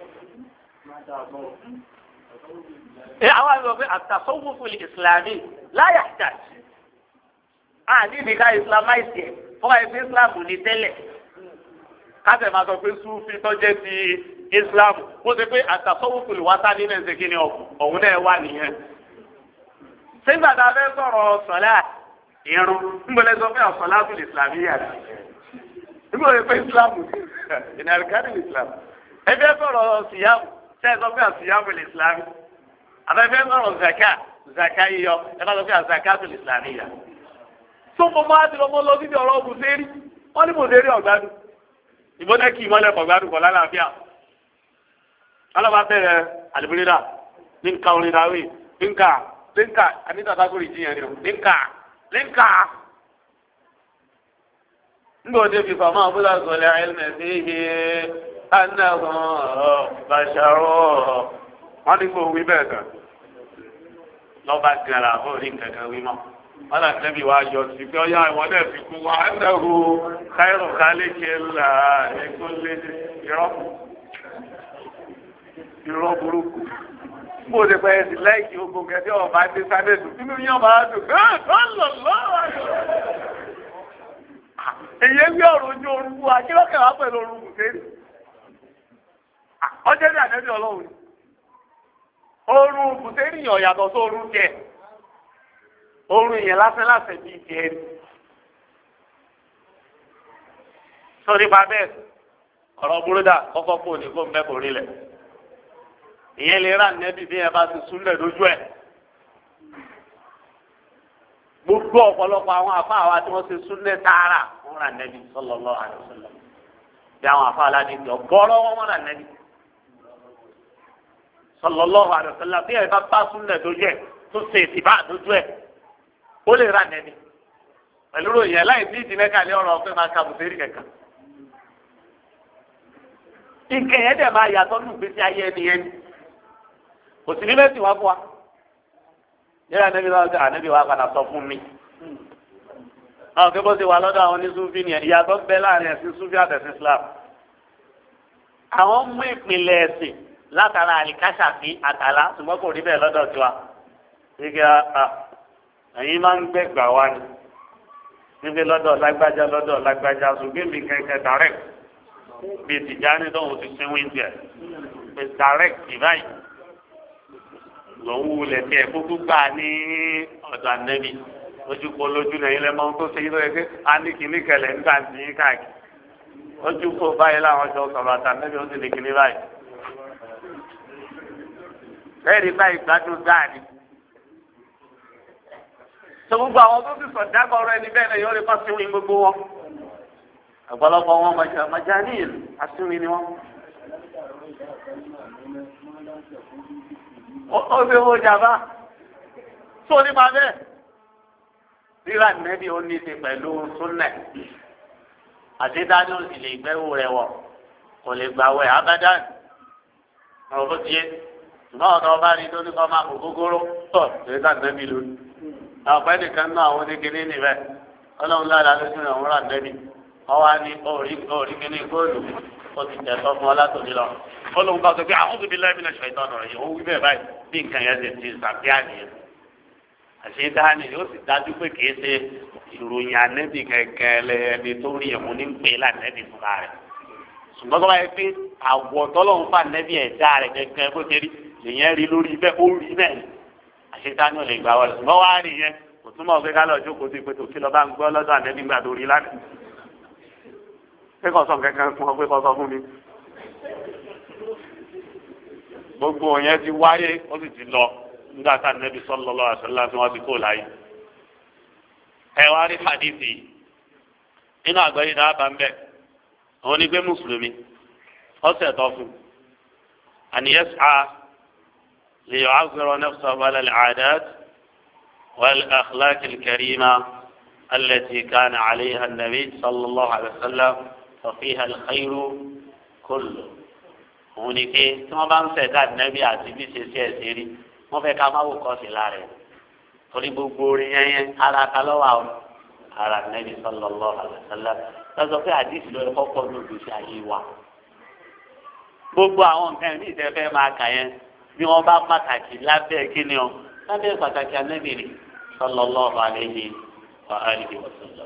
àwọn àgbẹ̀ pé àtàsọ́wọ́fù ìsìlámì láyà jà ní ìdí ká Islamize ẹ̀ fún ẹgbẹ́ Islam ní tẹ́lẹ̀ káfẹ́ máa sọ pé sufi tó jẹ́ ti Islam kó ṣe pé àtàsọ́wọ́fù ìwátá nínú ẹ̀sẹ̀ kí ni ọ̀hún náà wà nìyẹn. sígbà tá a fẹ́ sọ̀rọ̀ sọ̀lá irun ńgbọ́lẹ́ sọ pé ọ̀sọ̀lá fún ìsìlámì yàrá ńgbọ́lẹ́ pé Islam ìnàríkàdì Islam ẹgbẹ́ sọ̀rọ̀ síyàmù tẹ́ ẹ sọ pé àsíyàmù ìsìlámì àfẹ́fẹ́ sọ̀rọ̀ zaka yíyọ ẹ bá sọ pé zaka tó ìsìlámì yà. tó mo máa ti lọ mọ lọ síbi ọ̀rọ̀ ọ̀gùn sẹ́rí wọ́n ní mo sẹ́rí ọ̀gbádùn ìbọn kí ìmọ̀lẹ̀ ọ̀gbádùn kọ̀ lálàáfíà. alábà bẹ̀rẹ̀ àlùbírídà ní nǹka orin dàwí nínkà anita takori jiyàn ni o nínkà. nígbà òde fi fàmà abúlé sọlẹ̀ ẹ̀lmẹ̀ sí ihe anáhùn bàṣàrọ̀ wọ́n ní kó wí bẹ́ẹ̀ kan lọ́ba gara ó rí kankan wí mọ́ wọ́n náà tẹ́bi wá yọ sí pé ọyá ìwọ́n náà fi kú wá anáhùn káírò kálíkì ńlá ẹ̀kọ́ lé irọ́ burúkú mo lè pẹ́ sí láìkí ogun kẹ́kẹ́ ọba dé sáré dùn nínú yín ọba dùn èyí ń gbé ọ̀rọ̀ ojú orúkú akílọ́kẹ̀ wá pẹ̀lú orúkú sẹ́rí ọjọ́ ní àdẹ́bí ọlọ́run orun kùsẹ́rì yàn yàtọ̀ sí orun jẹ orun yẹn lásán bíi jẹ ni sọ nípa bẹ́ẹ̀ ọ̀rọ̀ búrúdà kọ́kọ́ kó ní kó mẹ́kọ̀ọ́ rí lẹ̀ ìyẹn lè rà nẹ́bí bí ẹ bá ti súnlẹ̀ lójú ẹ̀ gbogbo ọ̀pọ̀lọpọ̀ àwọn àfa àwa tí wọ́n ti súnlẹ̀ tààrà wọ́n rà nẹ́bí sallallahu alaihi wasallam bí àwọn àfa aládìsí ọ̀gọ́rọ̀ wọn rà nẹ́bí sallallahu alaihi wasallam bí ẹ bá súnlẹ̀ lójú ẹ̀ tó ṣe ìtìbá lójú ẹ̀ ó lè rà nẹ́bí pẹ̀lú ròyìn ẹ̀ láì ní ìdílẹ́kàlẹ́ ọ̀rọ̀ ọ̀pẹ́ máa ka bùsẹ̀rì kẹ̀kẹ́ ìkẹyẹ dẹ̀ máa yàtọ̀ nù gbèsè ayé ẹni yẹn kò sí nílẹ̀ tí wàá fún wa yẹ́n ànábi wa sọ ànábi wa padà sọ fún mi àwọn kébọ́ ti wà lọ́dọ̀ àwọn onísúfì ni ìyàtọ̀ bẹ́ láàrin ẹ̀sìn súfì àtẹ̀sìn Islam àwọn mú ìpìlẹ̀ ẹ̀sìn látara àlìkáṣàfi àtàlà ṣùgbọ́n kò rí bẹ́ẹ̀ lọ́dọ̀ tiwa gbígbé ẹ̀yin máa ń gbẹ̀gbà wa ni níbi lọ́dọ̀ lágbájá ṣùgbọ́n mi kẹ̀kẹ́ direct bí Tìjàní tóun ti sin wíńdì ẹ̀ bí direct ìbáyìí lòun wulẹ̀ tí ẹ̀ kúkú gbà ní ọ̀dọ̀ ànẹ́bí ojú kó lójú náà ilẹ̀ mọ́ tó ṣe yí lóye pé a ní kìíní kẹlẹ̀ nígbà tí yín káàkiri ojú kó báyìí láwọn jọ sọ̀rọ̀ àtànẹ́bí ó sì ní kìíní báyìí. bẹ́ẹ̀ ni báyìí gbádùn dáa ni. sọ gbogbo àwọn tó ti sọ̀ dágbà ọ̀rọ̀ ẹni bẹ́ẹ̀ náà yóò rí fásitì gbogbo wọn. ọ̀pọ̀lọpọ̀ wọn majanil asúnmi ni wọn. ó fi owó jàmbá tó nípa bẹ́ẹ̀ rírà nẹ́bí ó ní ti pẹ̀lú súnnẹ̀ àti dájú sì lè gbẹ́wò rẹ̀ wọ̀ kò lè gbà wẹ̀ abẹ́dán ọ̀rọ̀ bó ti yé ṣùgbọ́n ọ̀dọ́ ọba rí tó ní kọ́ máa kó gógóró tọ̀ rírà nẹ́bí lónìí. àwọn ọ̀pẹ́ nìkan náà àwọn oníkíní níbẹ̀ ọlọ́run lára lójú rẹ̀ wọ́n rà nẹ́bí ọwọ́ á ní orí kíní góòlù ó ti tẹ̀ sọ fún ọ látòdì lọ. ọlọ́run bá sọ pé àwọn òbí láì bí náà ṣàìtàn ọ̀rọ̀ yìí ó wí bẹ́ẹ̀ báyìí bí nǹkan yẹn ti ṣàfihà nìyẹn. àṣé dání yóò sì dájú pé kìí ṣe ìròyìn ànẹ́bì kẹ̀kẹ́ ẹni tó rí ẹ̀mú ní pé lànẹ́bì fúnra rẹ̀. ṣùgbọ́n tó bá yẹ pé àwọ̀ tọ́lọ́run fà nẹ́bì ẹ̀dá rẹ̀ kẹ̀kẹ́ bó ṣe rí lèyẹn rí lórí bẹ́ẹ̀ ó rí bẹ́ẹ̀ àṣé dání ò lè gbà wọlé ṣùgbọ́n wá rí yẹn kò túmọ̀ pé ká lọ jókòó sí pé tòkí lọ bá ń gbọ́ lọ́dọ̀ ànẹ́bì gbà tó rí lánàá. pé kò sọ kẹ̀kẹ́ fún ọ pé kò sọ fún mi. gbogbo yẹn ti wáyé ó sì ti lọ nígbà tá Ànábì sallallahu alaihi wasallam tí wọ́n ti kó láyé. ẹ wá rí hadithi nínú àgbáyé náà bá ń bẹ̀ àwọn onígbé mùsùlùmí ọ̀sẹ̀ tó fún an yas'a li yu'azzira nafsahu ala al-'adat والأخلاق الكريمة التي كان عليها النبي صلى الله عليه وسلم ففيها الخير كله. òun ni pé tí wọ́n bá ń ṣẹ̀dá nẹ́bí àti bí ṣe ṣe ẹ̀sìn rí wọ́n fẹ́ ká má wò kọ́ sí lára ẹ̀ torí gbogbo orin yẹn ara ta lọ́wọ́ àwọn ara nẹ́bí sallallahu alaihi wasallam lọ́sọ pé àdìsí lórí kọ́kọ́ ní òbí ṣe ayé wa. gbogbo àwọn nǹkan ní ìtẹ́fẹ́ máa kà yẹn bí wọ́n bá pàtàkì lábẹ́ kíni o lábẹ́ pàtàkì ànábì rí sallallahu alaihi wa alihi wasallam.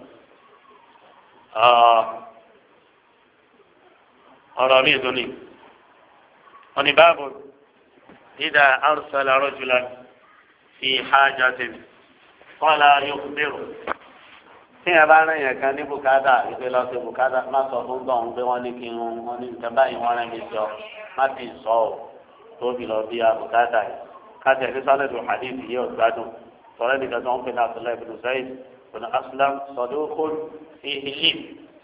ọ̀rọ̀ mi dùn ní. wọ́n ní báàbò idha arsala rajulan fi hajatin qala yukhbiru. tí ẹ bá rìn yẹn kan ní bùkátà ìgbé lọ sí bùkátà má sọ fún gbọ̀n pé wọ́n ní kí n wọ́n ní nǹkan báyìí wọ́n rẹ̀ mí sọ má ti sọ ọ́ tóbi lọ bí abùkátà yìí káàtì ẹ̀fí sálẹ̀ tó hadith yìí ò gbádùn sọ̀rọ̀ nìkan tó ń pè ní Abdullahi ibn Zayd ibn Aslam saduqun fi ilé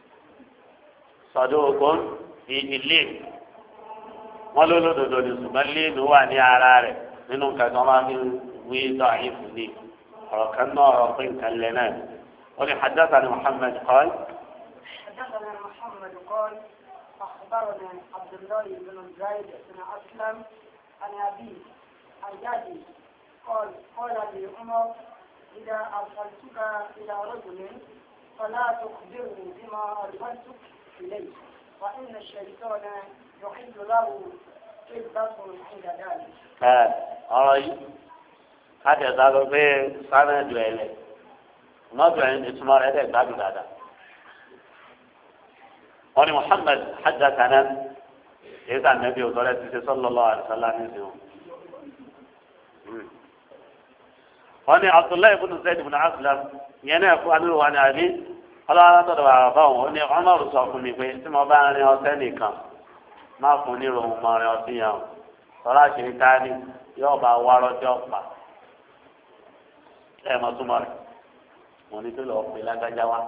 saduqun fi ilé wọ́n ló lódodo ní ṣùgbọ́n léèlú wà ní ara rẹ̀ nínú nǹkan tó máa fi wí da'if ní ọ̀rọ̀ kan náà ọ̀rọ̀ pé nǹkan lẹ́ náà. حدثنا محمد قال حدثنا محمد قال أخبرنا عبد الله بن زيد بن أسلم عن أبيه عن جدي قال لي عمر إذا أرسلتك إلى رجل فلا تخبره بما أرسلتك إليه وإن الشيطان يحل له كذبة عند ذلك. أرأي هذا ذلك في سنة جويلة نظر اسمه هذا بعد هذا. قال محمد حدثنا إذا النبي صلى الله عليه وسلم قال عبد الله بن زيد بن أسلم ينافق عنه وعن أبي قال أنا تدعى أباه أني عمر صاحبني في ثم بعني أسنيك ما كوني له ما رأسيه صلاة شيطاني يوبا وارد يوبا لا ما تمر wọ́n ní tó lọ pè lágbájá wa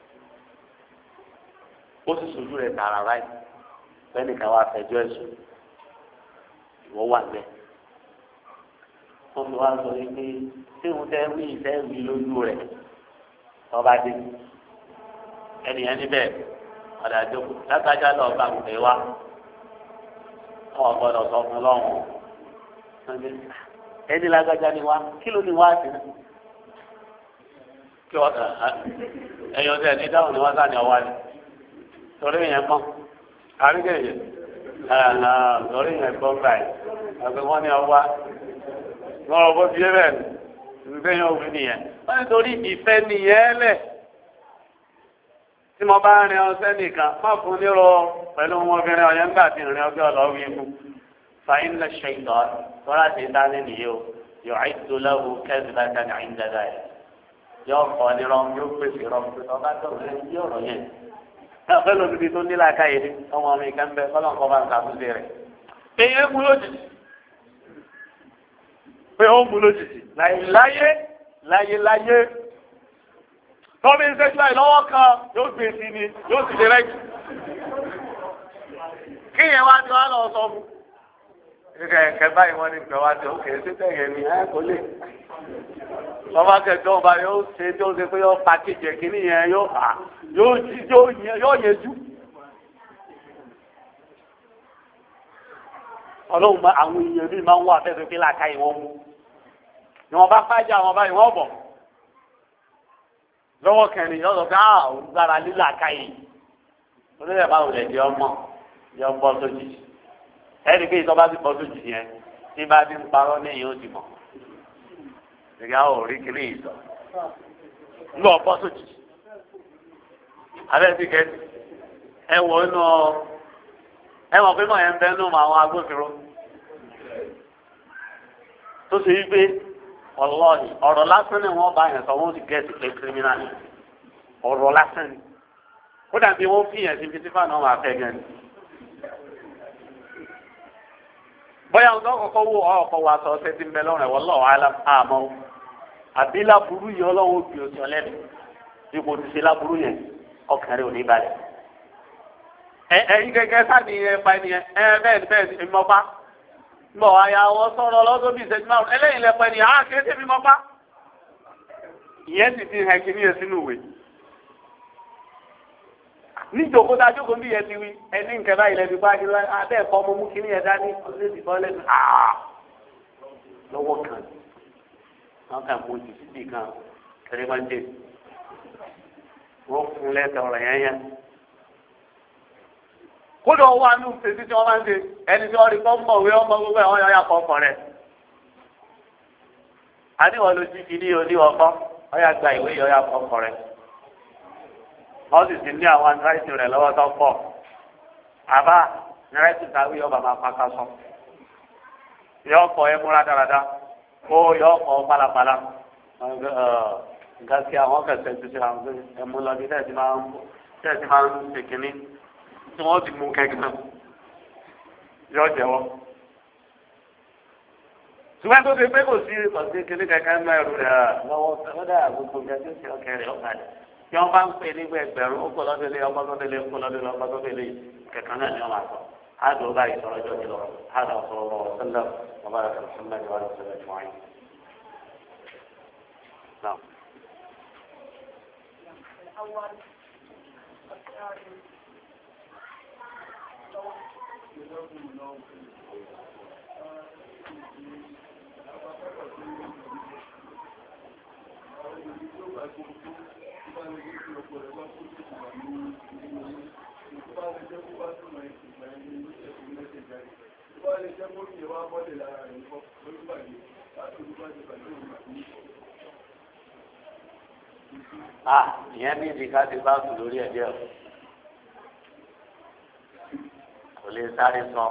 ó sì sojú rẹ̀ tààrà ráì lẹ́nìkan wá fẹjọ́ ẹ̀sùn ìwọ wà bẹ́ẹ̀ wọ́n fi wá sọ yìí pé tí òun tẹ́ wí ìfẹ́ wí lójú rẹ̀ ọba dé ẹnìyẹn níbẹ̀ ọ̀dà àjọkù lágbájá lọ bá ń pè wá ọ̀ gbọ́dọ̀ sọ fún lọ́hùn ẹni lágbájá ni wá kí ló ní wá sí náà kí wọ́n ẹ̀yọ́ tẹ̀ ní dáhùn ní wọ́n sá ní ọwọ́ ni torí yẹn pọ́n àríkèyè torí yẹn pọ́n báyìí àgbẹ̀ wọ́n ní ọwọ́ wọ́n rọ̀ bó ti yé bẹ́ẹ̀ ní ìgbẹ́ yẹn òfin nìyẹn wọ́n ní torí ìfẹ́ nìyẹn lẹ̀ tí mo bá rin ọsẹ́ nìkan má fún nírọ̀ pẹ̀lú ọmọbìnrin ọ̀yẹ́ ńgbà tí ìrìn ọjọ́ ọ̀lọ́wí ikú fàyín lè ṣe ìtọ́ tọ́lá ti dání nìyí o yóò àìsàn lọ́wọ́ kẹ́sì láti ní àìńdàdà yẹn yóò kọ́ ni rọ́m yóò pèsè rọ́m pé ọba tó rẹ̀ yí ọ̀rọ̀ yẹn. ẹ fẹ́ lóbi bí tó nílá káyé ní ọmọ mi kan bẹ fọlọ́n kọ́ bá ń sàkóso rẹ̀. èyí ń mú lójijì pé ó ń mú lójijì láyé tọ́bi ń sẹ́jú láì lọ́wọ́ kan yóò gbé sí ni yóò sì lè rẹ́jì. kí yẹn wá ní wàá lọ sọ fún. kẹ̀kẹ́ báyìí wọ́n ní pẹ̀ wá sí òkè sí tẹ̀yẹ̀ mi ẹ̀ kò lè lọ́wọ́ akẹ́kọ̀ọ́ ọba yóò ṣe tí ó ṣe pé yóò pa kéjì kínní yẹn yóò hà yóò yẹjú. ọlọ́run àwọn èèyàn bíi máa ń wà fẹ́ẹ́ fi láàká ìwọ̀n mú ni wọ́n bá fájà wọn báyìí wọ́n bọ̀ lọ́wọ́ kẹrin yóò sọ pé òun gbára lílà káyè onílẹ̀ báwo lè di ọmọ yọ bọ́ sójì ẹni pé ìtọ́ bá ti bọ́ sójì yẹn tí bá ti ń parọ́ ní ìyóò ti mọ̀ ìgbà ò rí kiri ìtọ́ ń lọ bọ́ sójì abẹ́ ti kẹ́sì ẹ wọ inú ẹ mọ̀ pé mọ̀ yẹn ń bẹ́ nù àwọn agbófinró tó ṣe wípé ọlọ́ọ̀ni ọ̀rọ̀ lásán ni wọ́n bá yẹn sọ wọ́n ti gẹ̀ẹ́sì pé kírímínà ni ọ̀rọ̀ lásán ni ó dàbí wọ́n fi yẹn sí fi sífà náà máa fẹ́ gan ni. bóyá ọ̀dọ́ kọ̀ọ̀kan wo ọkọ̀ wa sọ ọsẹ ti ń bẹ lọ́rùn ẹ̀wọ̀ lọ́wọ́ àmọ́ àbí láburú yẹn ọlọ́wọ́ òbí oṣù ọlẹ́nu ipò ti ṣe láburú yẹn ọkàrẹ́ òní balẹ̀. ẹ̀yin gẹ́gẹ́ sáàni ẹ̀ pa ẹni ẹ̀ bẹ́ẹ̀ ni mọ́ bá mọ̀ àyà wọn sọ̀rọ̀ lọ́dún bíi ìṣẹ́jú márùn ẹlẹ́yìn lẹ́pẹ́ ni àá kéde bí mọ́ bá ìyẹn sì ti hàn kí ní yẹn sínú ìwé níjòkó tá a jókòó bí yẹn ti wí ẹni nǹkan báyìí lẹ́bi bá kí abẹ́ ẹ̀kọ́ ọmọ mú kí ní yẹn dání ọdún èsì bọ́ lẹ́nu lọ́wọ́ kan wọ́n kà mú ojú síbì kan kẹrẹ́ máa ń dé wọ́n fún lẹ́tọ̀ ọ̀rọ̀ yẹn yẹn. kódà wọ́n wá ní òfìsí tí wọ́n máa ń ṣe ẹni tí wọ́n rí kọ́ mọ̀wé ọmọ gbogbo ẹ̀ wọ́n yọ ya kọ́ ọkọ̀ rẹ̀. àníwọ̀n ló jí kí ní oníwọ̀kọ́ wọ́n yà gba ìwé yọ ya kọ́ ọkọ̀ rẹ̀. wọ́n sì ti ní àwọn àǹtíráìtì rẹ̀ lọ́wọ́ tó pọ̀. àbá àǹtíráìtì táwí ọba máa pàkà sọ. yọ ọkọ̀ ẹ múra dáradára kó yọ ọkọ̀ pálapàla. nǹkan tí àwọn kẹsẹ̀ ti ṣe àwọn ẹ̀mú lọ bí tẹ́ẹ̀tì máa ń ṣe kínní tí wọ́n ti mú kẹ́kẹ́ yọ jẹ́wọ́. ṣùgbọ́n tó ṣe pé kò sí ọ̀sẹ̀ kínní kẹ́kẹ́ ń mẹ́rù rẹ̀ lọ́wọ́ lọ́dà gbogbo gẹ́gẹ́ sí ọkẹ́ rẹ̀ ọ̀kadà tí wọ́n bá ń pè nígbà ẹgbẹ̀rún ó kọ́ lọ́dún lé ọgbà tó délé ó kọ́ lọ́dún lé ọgbà tó délé kẹ̀kẹ́ náà ni wọ́n máa sọ. هذا هو باقي درجات الأخرى هذا صلى الله عليه وسلم وبارك على محمد وعلى آله وصحبه أجمعين. نعم. الأول الثاني ìyẹn ní ìdíkà ti bá sùn lórí ẹ̀jẹ̀ o kò lè sáré sọ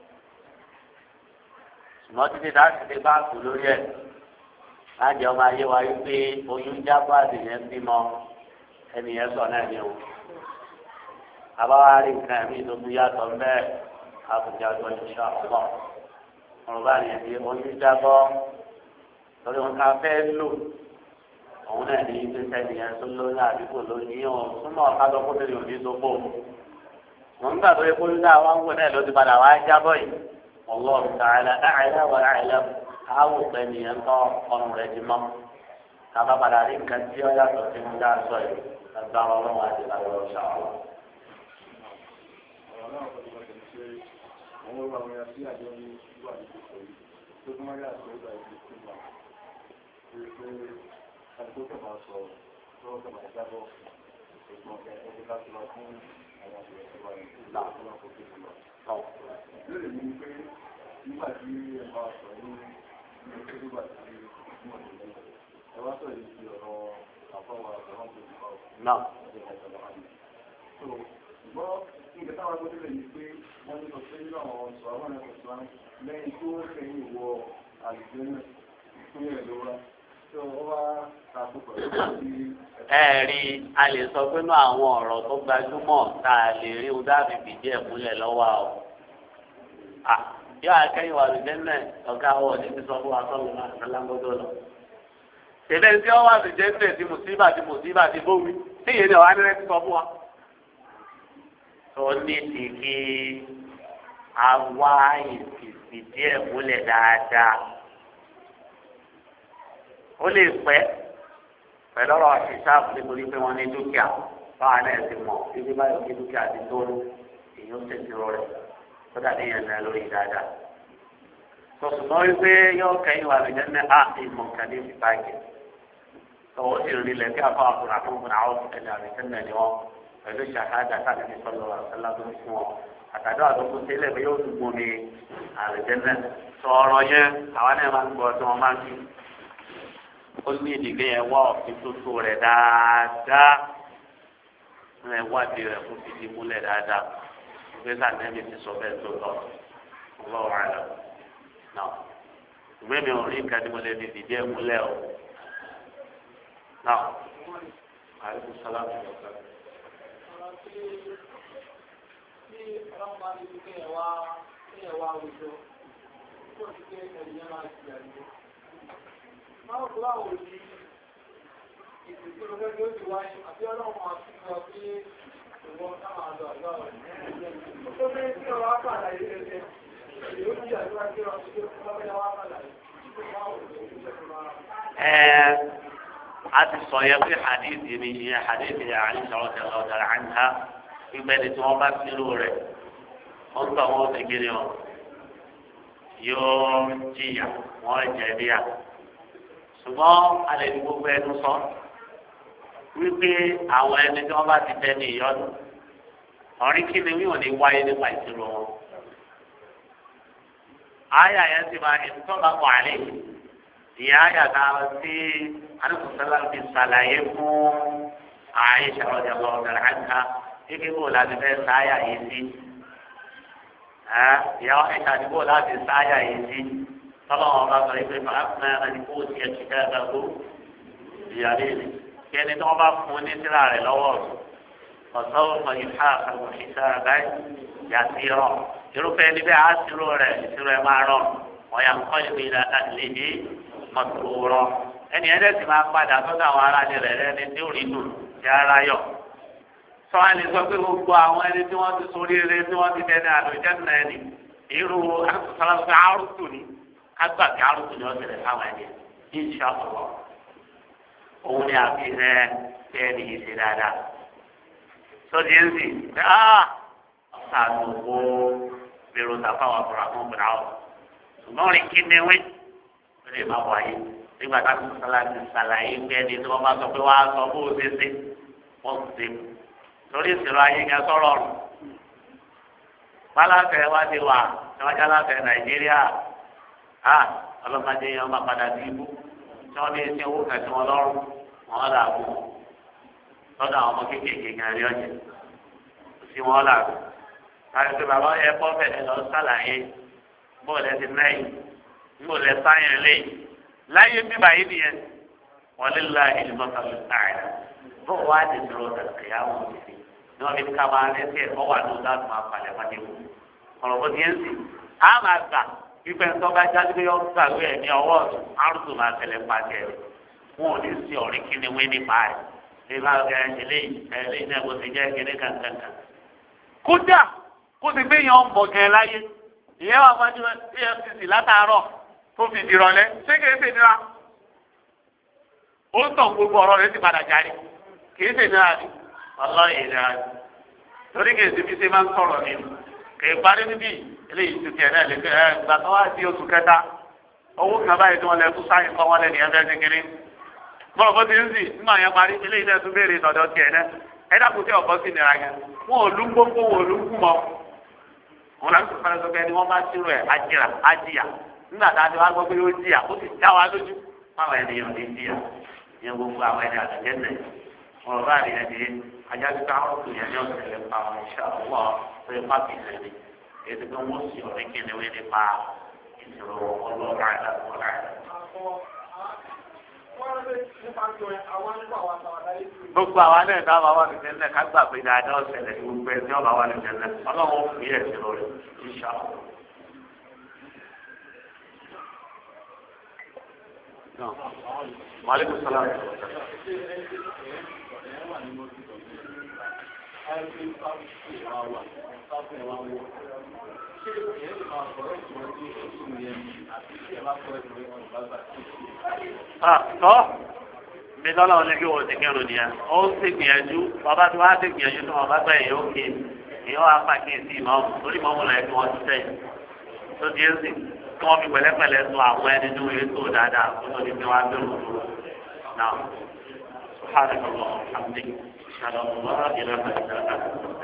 ṣùgbọ́n títí láti ti bá sùn lórí ẹ̀ láti ọmọ ayé wa yí pé oyún jábọ́ àdìyẹn bímọ ẹnìyẹn sọ náà ni o àbáwá rí nǹkan ẹ̀mí tó tún yàtọ̀ mẹ́ẹ̀ àbùjá gbọ́ ìṣọ́ àpọ̀ ọ̀rọ̀ bá yẹn di oyún jábọ́ torí wọn ká fẹ́ lò òun náà ní ibi sẹ́ni yẹn tó lóyún àdúgbò lónìí ọ̀ súnmọ́ ọ̀kadọ́ kó tẹ̀lé òní tó bò wọn nígbà tó yẹ kó yún náà wá ń wò náà ló ti padà wá jábọ́ yìí Allahu ta'ala a'la wa a'lam káwọ́ pẹ́ nìyẹn tọ́ ọrùn rẹ̀ ti mọ́ kábà padà rí nǹkan tí ó yàtọ̀ sí ń dá sọ yìí agbára ọlọ́run àti ìlànà ọ̀ṣà ọ̀la. Nígbà tí ẹ bá sọ ní nígbà tí ẹ wá sọ yìí ti ọ̀rọ̀ àfọwọ́ àtàwọn tó ti bá ọ. Náà. Ṣùgbọ́n nígbà táwọn agbóhùn lè ní pé wọ́n ní sọ pé nínú àwọn ọ̀sọ̀ àwọn ẹ̀kọ́ tó wá lẹ́yìn tó kẹ́yìn wọ àlùfẹ́ náà fún ẹ̀ ló wá. Tó o wá tàbí pẹ̀lú sí. Ẹ̀rí a lè sọ pé nínú àwọn ọ̀rọ̀ tó gbajúmọ̀ tá a lè rí o dábì fìdí ẹ̀ múlẹ̀ lọ́wọ́ o. Yóò akẹ́yìn wà lùjẹ́ náà ọ̀gá wọ̀ ní ti sọ fún wa sọ́run náà lálágbọ́dọ̀ lọ. Tẹ̀lé tí wọ́n wà lùjẹ́ náà ti mùsíbà ti bómi tí ìyẹn náà wà ní rẹ̀ ti sọ fún wa. Tó ní ti kí a wá ìfìdí ẹ̀ múlẹ̀ dáadáa. Ó lè pẹ́ pẹ̀lú ọ̀rọ̀ ìṣàbù nítorí pé wọ́n ní dúkìá báwa náà ti mọ̀ ibi báyọ̀ kí dúkìá ti tó èèyàn tètè rọ rẹ̀ tó dà níyàn náà lórí dáadáa. Sọ̀tùmọ́ wípé yóò kẹ́yìn wà lójẹ́ ní ìmọ̀ nǹkan ní ìbáàgì. Tọ́wọ́ sì rí lẹ̀ kí afọ àkùnrin àkùnrin àwọn ẹni àbíkẹ́lẹ̀ ni wọ́n pẹ̀lú ìṣàkájà káàdì ní sọ́lọ́ àṣálá tó fún wọn. Àtàdé àdókò sílẹ̀ bí yóò dùgbò ní àrẹ̀jẹ́ náà. Sọ̀rọ̀ yẹn àwọn náà máa ń gbọ́ tí wọ́n máa ń kí. Ó ní ìdílé yẹn wá òfin tuntun rẹ̀ dáadáa. Ẹ wádìí rẹ̀ fún fìdí múlẹ̀ dáadáa. Ìgbésà nẹ́bí ti sọ bẹ́ẹ̀ tó lọ. Ọlọ́run àlọ́. Náà ìwé mi ò rí nǹkan tí mo lè fi fìdí ẹ̀ múlẹ̀ o. Náà àìkú sálámù ọ̀gá. Tí ọlọ́run bá ní kí ẹ wá àwùjọ, tó ti ké ẹ̀yìn máa ti àjò. Máa ń gbọ́ àwọn òbí ìsìnkú lọ́gbẹ́ tí ó ti wáyé àti ọlọ́run máa fi sọ pé ìwọ táwọn àjọ àjọ rẹ̀. Tó bí tí ọ̀rọ̀ á pàdà ilé ẹgbẹ́, èyí ó jí àjọ àti ọ̀rọ̀ tí ó bá fẹ́ wá pàdà ti sọ yẹ pé hadithi ni ìyẹn hadithi yà á ní sọ̀rọ̀ tẹ̀ lọ́wọ́ tẹ̀lé àǹtá ìgbẹ́ni tí wọ́n bá sílò rẹ̀ wọ́n gbà wọ́n ti kiri ọ̀ yóò jìyà wọ́n jẹ̀bi à. ṣùgbọ́n alẹ́ ní gbogbo ẹnu sọ wípé àwọn ẹni tí wọ́n bá ti tẹ́ ní ìyọ́nù ọ̀rí kí ni wíwọ̀n ní wáyé nípa ìṣirò wọn. àyà yẹn ti máa ń tọ́ka pọ̀ àlẹ́ ìyá àyà kan tí alùpùpù fi ṣàlàyé fún Àìṣà radiyallahu ta'ala anha kíkí kò láti fẹ́ sáyà yìí sí. ìyá Àìṣà ti kò láti sáyà yìí sí. tọ́lọ́wọ́n bá sọ pé fàáfínà ẹni kó tiẹ̀ ti ká ẹ̀ka tó ìyàlẹ́ rẹ̀ kí ẹni tí wọ́n bá fún ní síra rẹ̀ lọ́wọ́ ọ̀sán ọmọ ìfá àwọn ìṣẹ́ àbáyé yàtí rọ̀ irúfẹ́ ẹni bẹ́ẹ̀ á sírò rẹ̀ ìṣirò ẹ̀ máa rọ̀ ọ̀yà ńkọ́ ìgbéra àlejò mọ̀tò rọ̀ ẹni ẹ̀dẹ́ sì máa padà sọ́dọ̀ àwọn aráàlú rẹ̀ lẹ́ni tí ò rí nù tí ara yọ̀ sọ wá lè sọ pé gbogbo àwọn ẹni tí wọ́n ti sórí eré tí wọ́n ti dẹni àlùjẹ́ nà ẹni irú sọlọ́sọ àrùtù ni agbàgbé àrùtù ni wọ́n tẹ̀lé sáwọn ẹni insha Allah òun ni àfihàn tí ẹni yìí ṣe dáadáa sọdí ẹ̀ ń sìn pé ṣàlùkò bẹ̀rù tàfáwọn àbúrò àwọn obìnrin àwọn ṣùgbọ́n rí kí ni wí ó lè má wáyé nígbà tá a tún ṣàlàyé pé ẹni tí wọ́n bá sọ pé wàá sọ bó o ṣe ṣe wọ́n ti ṣe torí ìṣòro ayé yẹn sọ̀rọ̀ ọ̀rùn. Bálàfẹ́ wá ti wà níwájú aláfẹ́ Nàìjíríà ọlọ́mọdé yẹn máa padà sí ibú tí wọ́n ní ṣe owó kẹsì wọn lọ́rùn wọn là bù lọ́dọ̀ àwọn ọmọ kéékèèké gan rí ọ̀jẹ̀ sí wọn là bù. Káyọ̀ pé bàbá yẹ kọ́ bẹ̀rẹ̀ lọ sàlàyé bóòlù ẹ̀sìn mẹ́yìn bóòlù ẹ̀ sáyẹn lẹ́yìn láyé bíbá yìí nìyẹn wọ́n lé la ìlú mọ́tàlú táyà bó wàá di dúró dàgbà wọn ti ní wọn fi ká máa ní ẹsẹ̀ ẹ̀kọ́ wà ní ọ̀dà tó máa palẹ̀ máa dé wò ọ̀rọ̀ bó ti yẹn sì á máa gbà pípẹ́ tó bá jáde pé yọ gbàgbé ẹ̀ ní ọwọ́ ọ̀tún àrùtù máa tẹ̀lé pàṣẹ rẹ̀ wọn ò ní sí ọ̀rí kíni wé nípa rẹ̀ bí bá gẹ eléyìí náà kó ti jẹ́ kíní kankan. kódà kó ti gbé yàn bọ̀ gẹ̀ láyé ìyẹn wà fún EFCC látàárọ̀ tó fi dìrọ̀lẹ́ ṣé kìí ṣe nira ó ń tàn gbogbo ọ̀rọ̀ rẹ̀ ti padà jáde kìí ṣe nira ni ọlọ́ọ̀ ìnira ni torí kìí ṣe fi ṣe máa ń sọ̀rọ̀ ni kìí parí níbí eléyìí ti tiẹ̀ náà lè fi gbà tó wá sí oṣù kẹta owó kan báyìí tí wọ́n lẹ fún sáyẹn kọ́ wọn lẹ́nu ẹ̀fẹ́ kékeré bọ́ọ̀ bó ti ń sì nígbà yẹn parí eléyìí náà tún béèrè tọ̀dọ̀ tiẹ̀ náà ẹ dákun tí ọ̀bọ sí nira yẹn wọn ò lú gbogbo wọn ò lú kú mọ́ wọn làwọn tó fara sọ pé ẹni wọn bá sírò ẹ̀ ajíyà nígbà tá a ti wá gbọ́ pé ó jìyà ó ti dá wa lójú fáwọn ènìyàn ní jìyà ní gbogbo àwọn ẹni àtẹ̀jẹ́ nẹ̀ ọ̀rọ̀ bá rí ẹni ajáde ká ọ̀tún yẹn ní ọ̀sẹ̀ lè pa àwọn iṣẹ́ ọ̀wọ́ pé pápí ìrẹ̀lẹ̀ ètò pé wọ́n sì ọ̀rẹ́ kí ni wọ́n nípa ìṣòro ọlọ́ọ̀rọ̀ àìláṣọ́ra ẹ̀. gbogbo àwa náà dá wa wà ní tẹ́lẹ̀ ká gbà pé dáadáa ọ̀sẹ̀lẹ̀ gbogbo ẹ̀ ní ọ̀bà wà ní tẹ́lẹ̀ ọlọ́run ó fi ẹ̀sìn lórí iṣẹ́ àwọn. Wàlẹ́kùn sọ́lá. Tọ́ mi lọ́la wọn ní kí wọ́n ti kẹ́rù nìyẹn. Ó ń ṣe gbìyànjú, bàbá tí wọ́n á ṣe gbìyànjú tí wọ́n bá gbà yẹn ó ké. Èèyàn wá pàkíyèsí ìmọ̀ọ́mù torí ìmọ̀ọ́mù náà kí wọ́n ti sẹ́yìn. Tó di èsì kí wọ́n fi pẹ̀lẹ́pẹ̀lẹ́ sọ àwọn ẹni tó yẹ tó dáadáa kó tó di pé wọ́n á bẹ̀rù dúró. Náà, sùhánì kọ̀ọ̀kan, àmì, ṣàlọ́